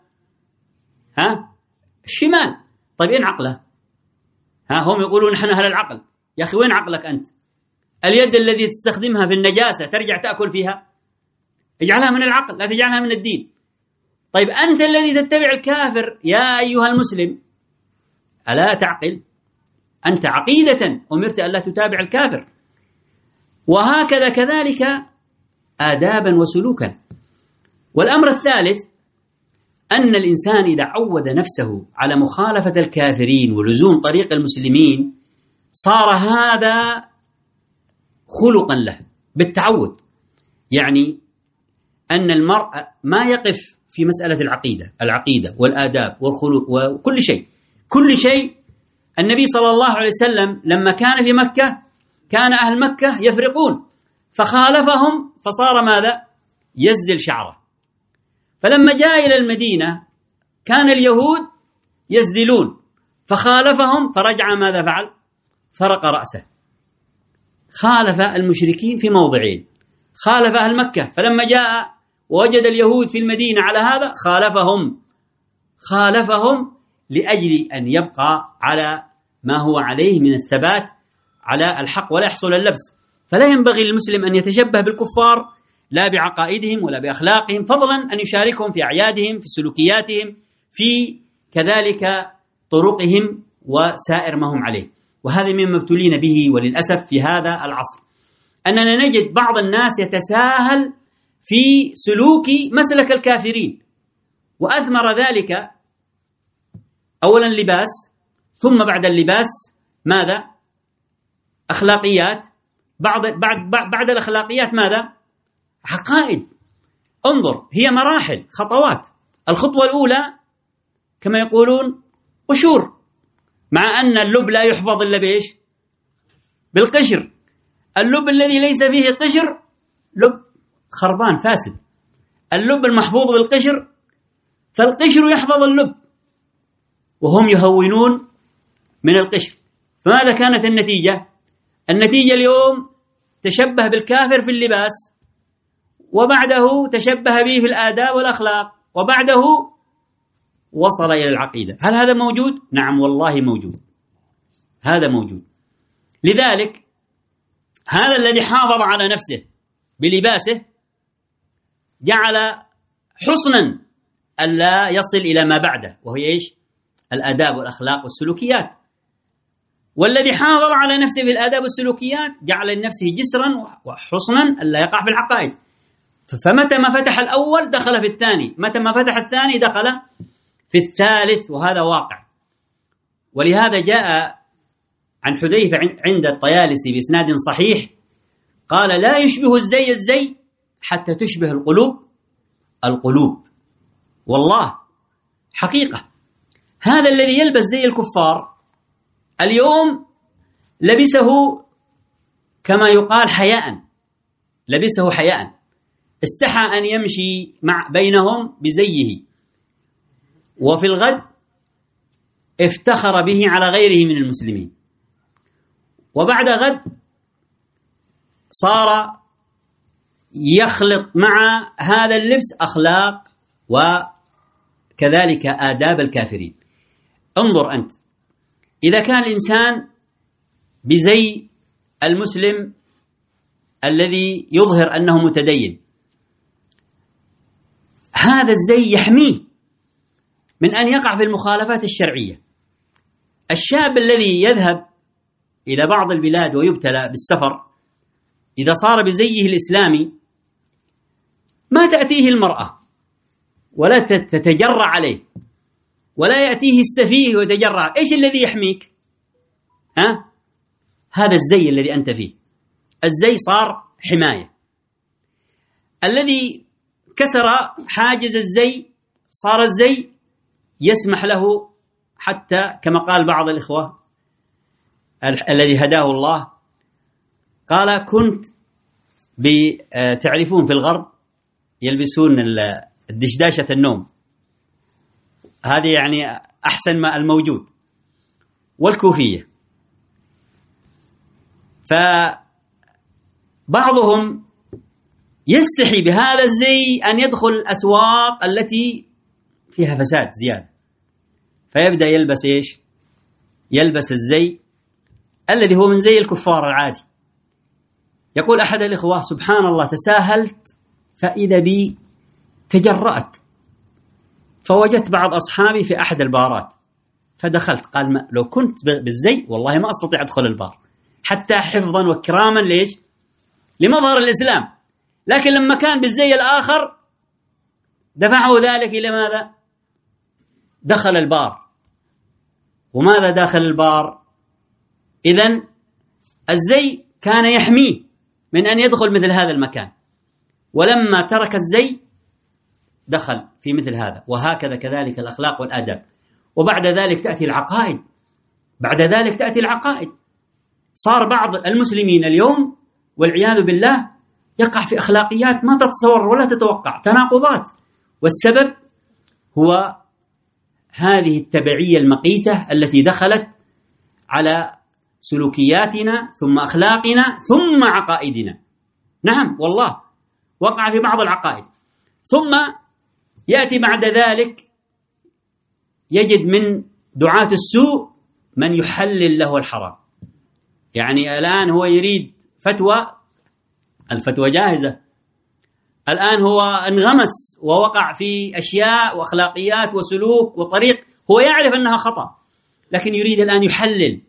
الشمال. طيب إن عقله؟ هم يقولون نحن أهل العقل. يا أخي وين عقلك أنت؟ اليد التي تستخدمها في النجاسة ترجع تأكل فيها؟ اجعلها من العقل، لا تجعلها من الدين. طيب أنت الذي تتبع الكافر يا أيها المسلم ألا تعقل؟ أنت عقيدة أمرت ألا تتابع الكافر. وهكذا كذلك آدابا وسلوكا. والأمر الثالث أن الإنسان إذا عود نفسه على مخالفة الكافرين ولزوم طريق المسلمين صار هذا خلقا له بالتعود. يعني أن المرء ما يقف في مسألة العقيدة والآداب والخلق وكل شيء، كل شيء. النبي صلى الله عليه وسلم لما كان في مكة كان أهل مكة يفرقون، فخالفهم فصار ماذا؟ يزدل شعره. فلما جاء إلى المدينة كان اليهود يزدلون، فخالفهم فرجع ماذا فعل؟ فرق رأسه. خالف المشركين في موضعين، خالف أهل مكة، فلما جاء ووجد اليهود في المدينة على هذا خالفهم لأجل أن يبقى على ما هو عليه من الثبات على الحق ولا يحصل اللبس. فلا ينبغي للمسلم أن يتشبه بالكفار لا بعقائدهم ولا بأخلاقهم، فضلا أن يشاركهم في أعيادهم، في سلوكياتهم، في كذلك طرقهم وسائر ما هم عليه. وهذا مما ابتلينا به وللأسف في هذا العصر، أننا نجد بعض الناس يتساهل في سلوك مسلك الكافرين، وأثمر ذلك أولا لباس، ثم بعد اللباس ماذا؟ أخلاقيات، بعد الأخلاقيات ماذا؟ عقائد. انظر، هي مراحل، خطوات. الخطوة الأولى كما يقولون قشور، مع أن اللب لا يحفظ إلا بإيش؟ بالقشر. اللب الذي ليس فيه قشر لب خربان فاسد. اللب المحفوظ بالقشر، فالقشر يحفظ اللب، وهم يهونون من القشر. فماذا كانت النتيجة؟ النتيجة اليوم تشبه بالكافر في اللباس، وبعده تشبه به في الآداب والأخلاق، وبعده وصل إلى العقيدة. هل هذا موجود؟ نعم والله موجود، هذا موجود. لذلك هذا الذي حافظ على نفسه بلباسه جعل حصنا ألا يصل إلى ما بعده، وهي إيش؟ الآداب والأخلاق والسلوكيات. والذي حافظ على نفسه في الآداب والسلوكيات جعل لنفسه جسرا وحصنا ألا يقع في العقائد. فمتى ما فتح الأول دخل في الثاني، متى ما فتح الثاني دخل في الثالث، وهذا واقع. ولهذا جاء عن حذيفة عند الطيالسي بإسناد صحيح قال: لا يشبه الزي الزي حتى تشبه القلوب القلوب. والله حقيقة هذا الذي يلبس زي الكفار اليوم لبسه كما يقال حياء، لبسه حياء، استحى أن يمشي بينهم بزيه، وفي الغد افتخر به على غيره من المسلمين، وبعد غد صار يخلط مع هذا اللبس أخلاق وكذلك آداب الكافرين. انظر أنت، إذا كان الإنسان بزي المسلم الذي يظهر أنه متدين، هذا الزي يحميه من أن يقع في المخالفات الشرعية. الشاب الذي يذهب إلى بعض البلاد ويبتلى بالسفر إذا صار بزيه الإسلامي ما تأتيه المرأة ولا تتجرع عليه، ولا يأتيه السفيه ويتجرع. إيش الذي يحميك؟ هذا الزي الذي أنت فيه. الزي صار حماية. الذي كسر حاجز الزي صار الزي يسمح له، حتى كما قال بعض الإخوة الذي هداه الله قال: كنت تعرفون في الغرب يلبسون الدشداشة النوم، هذه يعني أحسن ما الموجود، والكوفية. فبعضهم يستحي بهذا الزي أن يدخل الأسواق التي فيها فساد زيادة، فيبدأ يلبس إيش؟ يلبس الزي الذي هو من زي الكفار العادي. يقول أحد الإخوة: سبحان الله، تساهلت فإذا بي تجرأت، فوجدت بعض أصحابي في أحد البارات فدخلت. قال: لو كنت بالزي والله ما أستطيع أدخل البار، حتى حفظا وكراما ليش؟ لمظهر الإسلام. لكن لما كان بالزي الآخر دفعه ذلك إلى ماذا؟ دخل البار. وماذا داخل البار؟ إذن الزي كان يحميه من أن يدخل مثل هذا المكان، ولما ترك الزي دخل في مثل هذا. وهكذا كذلك الأخلاق والآداب. وبعد ذلك تأتي العقائد، بعد ذلك تأتي العقائد. صار بعض المسلمين اليوم والعياذ بالله يقع في أخلاقيات ما تتصور ولا تتوقع، تناقضات. والسبب هو هذه التبعية المقيتة التي دخلت على سلوكياتنا ثم أخلاقنا ثم عقائدنا. نعم والله وقع في بعض العقائد، ثم يأتي بعد ذلك يجد من دعاة السوء من يحلل له الحرام. يعني الآن هو يريد فتوى، الفتوى جاهزة. الآن هو انغمس ووقع في أشياء وأخلاقيات وسلوك وطريق هو يعرف أنها خطأ، لكن يريد الآن يحلل.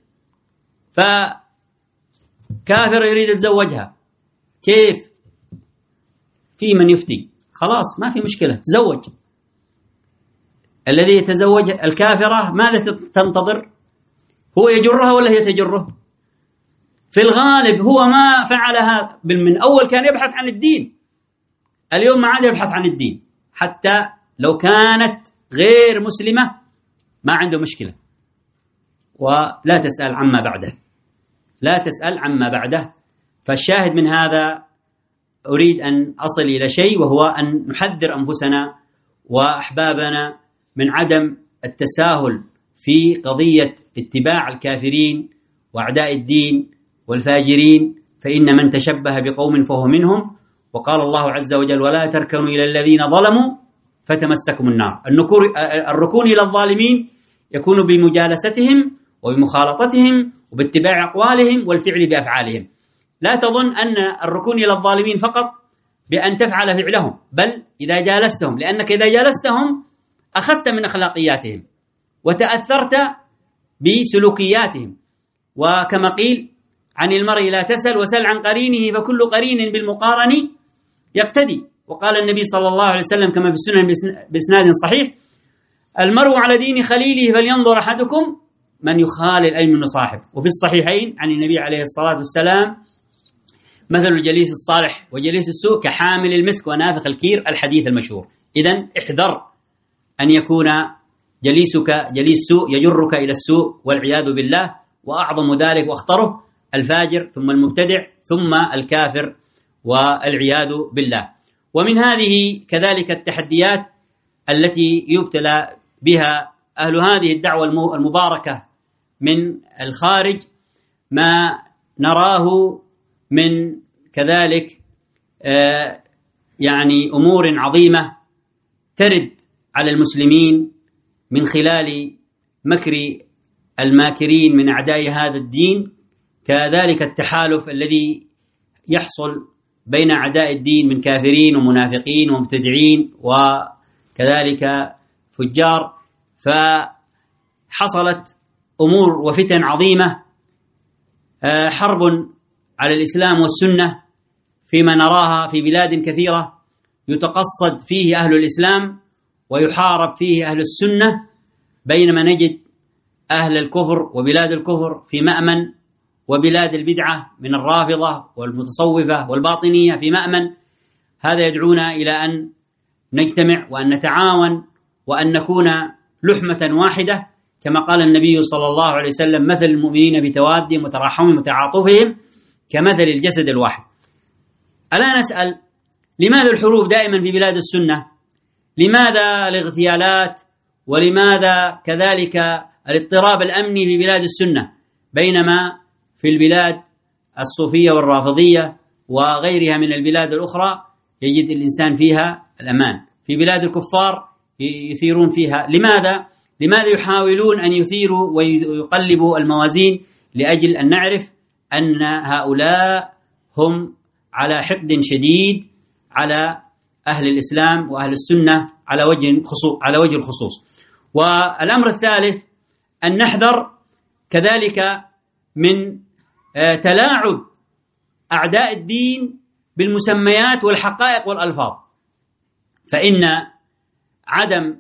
فكافر يريد يتزوجها، كيف؟ في من يفتي، خلاص ما في مشكلة، تزوج. الذي يتزوج الكافرة ماذا تنتظر؟ هو يجرها ولا هي تجره؟ في الغالب هو ما فعل هذا من أول، كان يبحث عن الدين. اليوم ما عاد يبحث عن الدين، حتى لو كانت غير مسلمة ما عنده مشكلة، ولا تسأل عما بعده، لا تسأل عما بعده. فالشاهد من هذا أريد أن أصل إلى شيء، وهو أن نحذر أنفسنا وأحبابنا من عدم التساهل في قضية اتباع الكافرين وأعداء الدين والفاجرين، فإن من تشبه بقوم فهو منهم. وقال الله عز وجل: ولا تركنوا إلى الذين ظلموا فتمسكم النار. الركون إلى الظالمين يكون بمجالستهم وبمخالطتهم وباتباع أقوالهم والفعل بأفعالهم. لا تظن أن الركون إلى الظالمين فقط بأن تفعل فعلهم، بل إذا جالستهم، لأنك إذا جالستهم أخذت من أخلاقياتهم وتأثرت بسلوكياتهم. وكما قيل: عن المرء لا تسل وسل عن قرينه، فكل قرين بالمقارن يقتدي. وقال النبي صلى الله عليه وسلم كما في السنن بإسناد صحيح: المرء على دين خليله فلينظر أحدكم من يخالل أي من صاحب. وفي الصحيحين عن النبي عليه الصلاة والسلام: مثل الجليس الصالح وجليس السوء كحامل المسك ونافخ الكير، الحديث المشهور. إذن احذر أن يكون جليسك جليس سوء يجرك إلى السوء والعياذ بالله، وأعظم ذلك واخطره الفاجر، ثم المبتدع، ثم الكافر والعياذ بالله. ومن هذه كذلك التحديات التي يبتلى بها أهل هذه الدعوة المباركة من الخارج، ما نراه من كذلك يعني أمور عظيمة ترد على المسلمين من خلال مكر الماكرين من أعداء هذا الدين، كذلك التحالف الذي يحصل بين أعداء الدين من كافرين ومنافقين ومبتدعين وكذلك فجار. فحصلت أمور وفتن عظيمة، حرب على الإسلام والسنة فيما نراها في بلاد كثيرة، يتقصد فيه أهل الإسلام ويحارب فيه أهل السنة، بينما نجد أهل الكفر وبلاد الكفر في مأمن، وبلاد البدعة من الرافضة والمتصوفة والباطنية في مأمن. هذا يدعونا إلى أن نجتمع وأن نتعاون وأن نكون لحمة واحدة، كما قال النبي صلى الله عليه وسلم: مثل المؤمنين بتوادهم وتراحمهم وتعاطفهم كمثل الجسد الواحد. ألا نسأل: لماذا الحروب دائما في بلاد السنة؟ لماذا الاغتيالات؟ ولماذا كذلك الاضطراب الأمني في بلاد السنة، بينما في البلاد الصوفية والرافضية وغيرها من البلاد الأخرى يجد الإنسان فيها الأمان؟ في بلاد الكفار يثيرون فيها. لماذا يحاولون أن يثيروا ويقلبوا الموازين؟ لأجل أن نعرف أن هؤلاء هم على حقد شديد على أهل الإسلام وأهل السنة على وجه الخصوص. والأمر الثالث أن نحذر كذلك من تلاعب أعداء الدين بالمسميات والحقائق والألفاظ، فإن عدم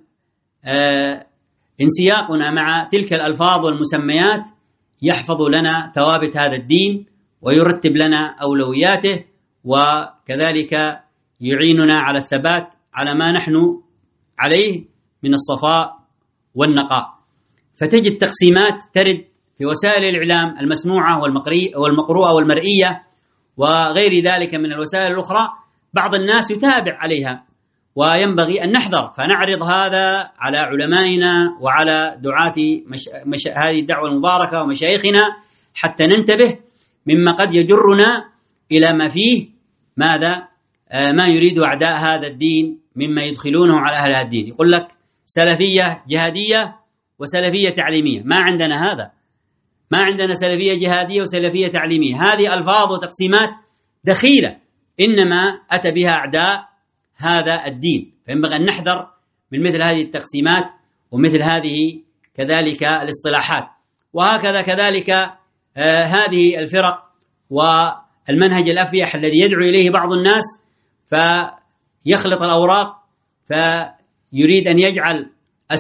انسياقنا مع تلك الألفاظ والمسميات يحفظ لنا ثوابت هذا الدين ويرتب لنا أولوياته، وكذلك يعيننا على الثبات على ما نحن عليه من الصفاء والنقاء. فتجد تقسيمات ترد في وسائل الإعلام المسموعة والمقروءة والمرئية وغير ذلك من الوسائل الأخرى، بعض الناس يتابع عليها، وينبغي أن نحذر. فنعرض هذا على علمائنا وعلى دعاة هذه الدعوة المباركة ومشايخنا حتى ننتبه مما قد يجرنا إلى ما فيه ماذا؟ ما يريد أعداء هذا الدين مما يدخلونه على أهل هذا الدين. يقول لك سلفية جهادية وسلفية تعليمية. ما عندنا هذا، ما عندنا سلفية جهادية وسلفية تعليمية. هذه ألفاظ وتقسيمات دخيلة إنما أتى بها أعداء هذا الدين، فينبغي أن نحذر من مثل هذه التقسيمات ومثل هذه كذلك الاصطلاحات. وهكذا كذلك هذه الفرق والمنهج الأفيح الذي يدعو إليه بعض الناس، فيخلط الأوراق، فيريد أن يجعل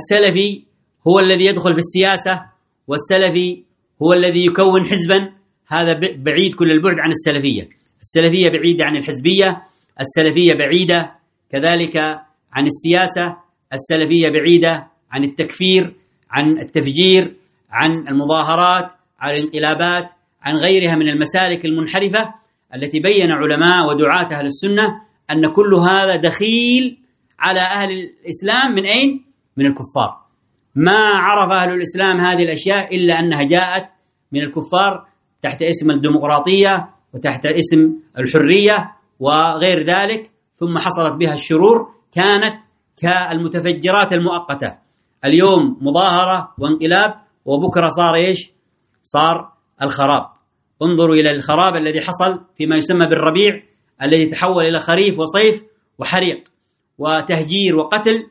السلفي هو الذي يدخل في السياسة، والسلفي هو الذي يكون حزبا. هذا بعيد كل البعد عن السلفية. السلفية بعيدة عن الحزبية، السلفية بعيدة كذلك عن السياسة، السلفية بعيدة عن التكفير، عن التفجير، عن المظاهرات، عن الانقلابات، عن غيرها من المسالك المنحرفة التي بين علماء ودعاة أهل السنة أن كل هذا دخيل على أهل الإسلام من أين؟ من الكفار. ما عرف أهل الإسلام هذه الأشياء إلا أنها جاءت من الكفار تحت اسم الديمقراطية وتحت اسم الحرية وغير ذلك، ثم حصلت بها الشرور كانت كالمتفجرات المؤقتة. اليوم مظاهرة وانقلاب وبكرة صار إيش؟ صار الخراب. انظروا إلى الخراب الذي حصل فيما يسمى بالربيع الذي تحول إلى خريف وصيف وحريق وتهجير وقتل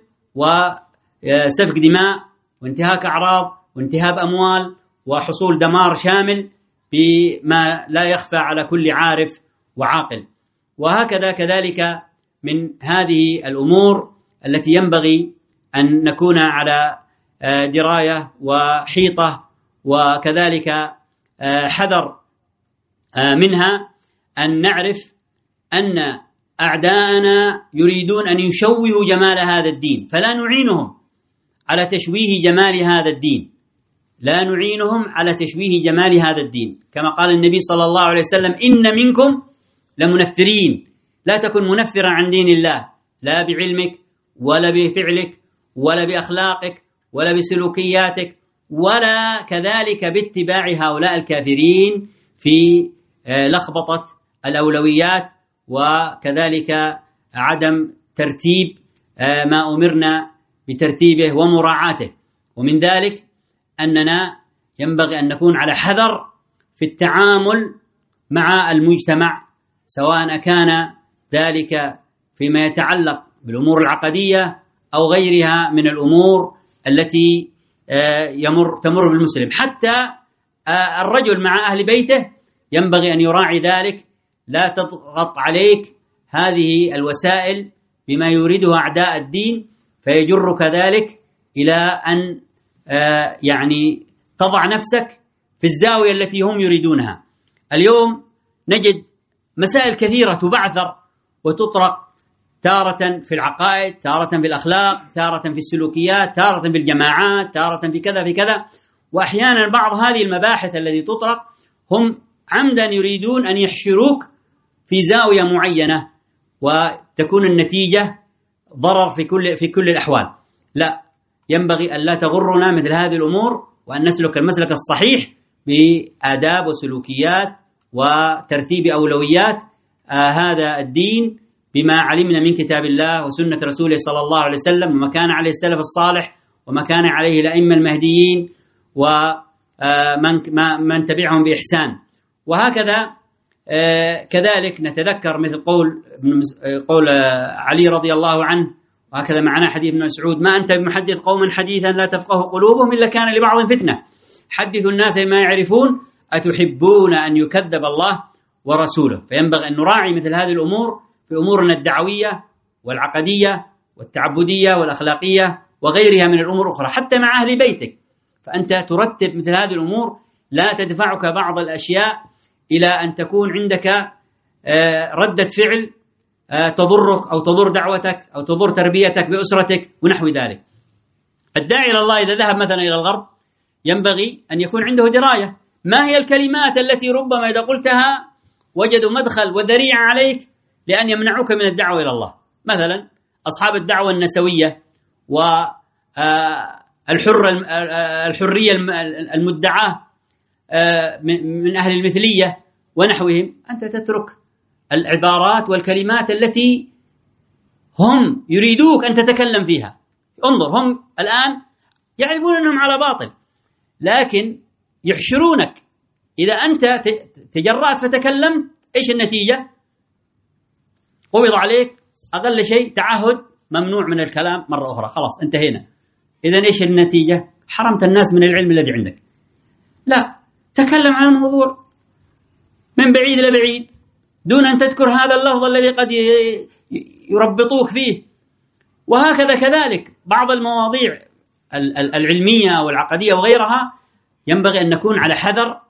وسفك دماء وانتهاك أعراض وانتهاب أموال وحصول دمار شامل بما لا يخفى على كل عارف وعاقل. وهكذا كذلك من هذه الأمور التي ينبغي أن نكون على دراية وحيطة وكذلك حذر منها، أن نعرف أن أعداءنا يريدون أن يشوهوا جمال هذا الدين، فلا نعينهم على تشويه جمال هذا الدين، لا نعينهم على تشويه جمال هذا الدين. كما قال النبي صلى الله عليه وسلم: إن منكم لمنفرين. لا تكن منفرا عن دين الله، لا بعلمك ولا بفعلك ولا بأخلاقك ولا بسلوكياتك ولا كذلك باتباع هؤلاء الكافرين في لخبطة الأولويات وكذلك عدم ترتيب ما أمرنا بترتيبه ومراعاته. ومن ذلك أننا ينبغي أن نكون على حذر في التعامل مع المجتمع، سواء كان ذلك فيما يتعلق بالأمور العقدية أو غيرها من الأمور التي تمر بالمسلم. حتى الرجل مع أهل بيته ينبغي أن يراعي ذلك، لا تضغط عليك هذه الوسائل بما يريده أعداء الدين فيجرك ذلك إلى أن يعني تضع نفسك في الزاوية التي هم يريدونها. اليوم نجد مسائل كثيرة تبعثر وتطرق، تارة في العقائد، تارة في الأخلاق، تارة في السلوكيات، تارة في الجماعات، تارة في كذا في كذا. وأحيانا بعض هذه المباحث التي تطرق هم عمدا يريدون أن يحشروك في زاوية معينة وتكون النتيجة ضرر في كل الأحوال. لا، ينبغي أن لا تغرنا مثل هذه الأمور، وأن نسلك المسلك الصحيح بآداب وسلوكيات وترتيب أولويات هذا الدين بما علمنا من كتاب الله وسنة رسوله صلى الله عليه وسلم، وما كان عليه السلف الصالح، وما كان عليه الأئمة المهديين ومن تبعهم بإحسان. وهكذا كذلك نتذكر مثل قول علي رضي الله عنه، وهكذا معنا حديث ابن مسعود: ما أنت بمحدث قوما حديثا لا تفقه قلوبهم إلا كان لبعض فتنة، حدثوا الناس ما يعرفون أتحبون أن يكذب الله ورسوله. فينبغي أن نراعي مثل هذه الأمور في أمورنا الدعوية والعقدية والتعبدية والأخلاقية وغيرها من الأمور الأخرى، حتى مع أهل بيتك. فأنت ترتب مثل هذه الأمور، لا تدفعك بعض الأشياء إلى أن تكون عندك ردة فعل تضرك أو تضر دعوتك أو تضر تربيتك بأسرتك ونحو ذلك. الداعي إلى الله إذا ذهب مثلا إلى الغرب ينبغي أن يكون عنده دراية ما هي الكلمات التي ربما إذا قلتها وجدوا مدخل وذريعة عليك لأن يمنعوك من الدعوة إلى الله. مثلا أصحاب الدعوة النسوية والحرية المدعاة من أهل المثلية ونحوهم، أنت تترك العبارات والكلمات التي هم يريدوك أن تتكلم فيها. انظر، هم الآن يعرفون أنهم على باطل، لكن يحشرونك. إذا أنت تجرأت فتكلمت، إيش النتيجة؟ قبض عليك، أقل شيء تعهد ممنوع من الكلام مرة أخرى، خلاص انتهينا. إذن إيش النتيجة؟ حرمت الناس من العلم الذي عندك. لا، تكلم عن الموضوع من بعيد لبعيد دون أن تذكر هذا اللفظ الذي قد يربطوك فيه. وهكذا كذلك بعض المواضيع العلمية والعقدية وغيرها ينبغي أن نكون على حذر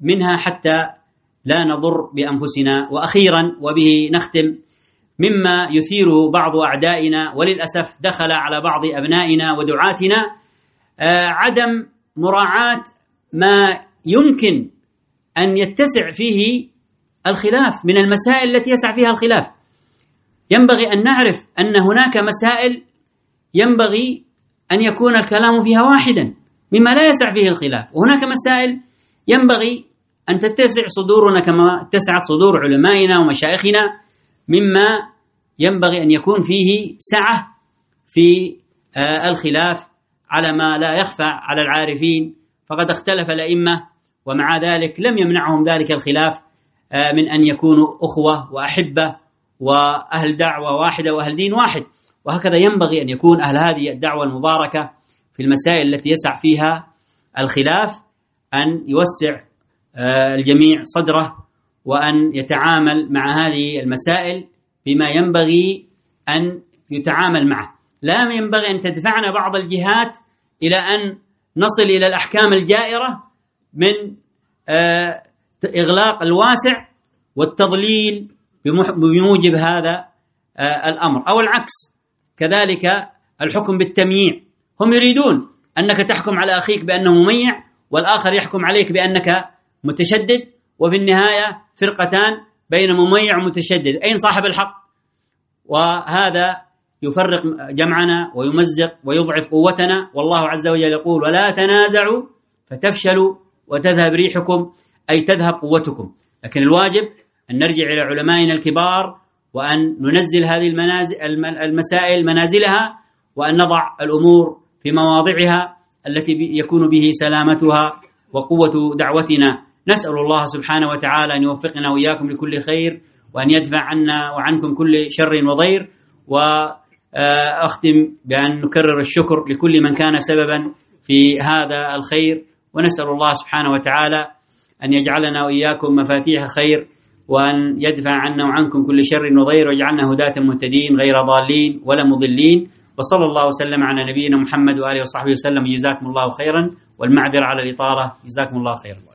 منها حتى لا نضر بأنفسنا. وأخيرا وبه نختم، مما يثيره بعض أعدائنا وللأسف دخل على بعض أبنائنا ودعاتنا عدم مراعاة ما يمكن أن يتسع فيه الخلاف من المسائل التي يسع فيها الخلاف. ينبغي أن نعرف أن هناك مسائل ينبغي أن يكون الكلام فيها واحدا مما لا يسع فيه الخلاف، وهناك مسائل ينبغي أن تتسع صدورنا كما اتسعت صدور علمائنا ومشايخنا مما ينبغي أن يكون فيه سعة في الخلاف على ما لا يخفى على العارفين. فقد اختلف الأئمة ومع ذلك لم يمنعهم ذلك الخلاف من أن يكونوا أخوة وأحبة وأهل دعوة واحدة وأهل دين واحد. وهكذا ينبغي أن يكون أهل هذه الدعوة المباركة في المسائل التي يسع فيها الخلاف، أن يوسع الجميع صدره وأن يتعامل مع هذه المسائل بما ينبغي أن يتعامل معه. لا ينبغي أن تدفعنا بعض الجهات إلى أن نصل إلى الأحكام الجائرة من إغلاق الواسع والتضليل بموجب هذا الأمر، أو العكس كذلك الحكم بالتمييع. هم يريدون أنك تحكم على أخيك بأنه مميع والآخر يحكم عليك بأنك متشدد، وفي النهاية فرقتان بين مميع ومتشدد، أين صاحب الحق؟ وهذا يفرق جمعنا ويمزق ويضعف قوتنا. والله عز وجل يقول: ولا تنازعوا فتفشلوا وتذهب ريحكم، أي تذهب قوتكم. لكن الواجب أن نرجع إلى علمائنا الكبار وأن ننزل هذه المسائل منازلها، وأن نضع الأمور في مواضعها التي يكون به سلامتها وقوة دعوتنا. نسأل الله سبحانه وتعالى أن يوفقنا وإياكم لكل خير، وأن يدفع عنا وعنكم كل شر وضير. وأختم بأن نكرر الشكر لكل من كان سببا في هذا الخير، ونسأل الله سبحانه وتعالى أن يجعلنا وإياكم مفاتيح خير، وأن يدفع عنا وعنكم كل شر وضير، ويجعلنا هداة مهتدين غير ضالين ولا مضلين. وصلى الله وسلم على نبينا محمد وآله وصحبه وسلم. جزاكم الله خيرا، والمعذرة على الإطالة. جزاكم الله خيرا.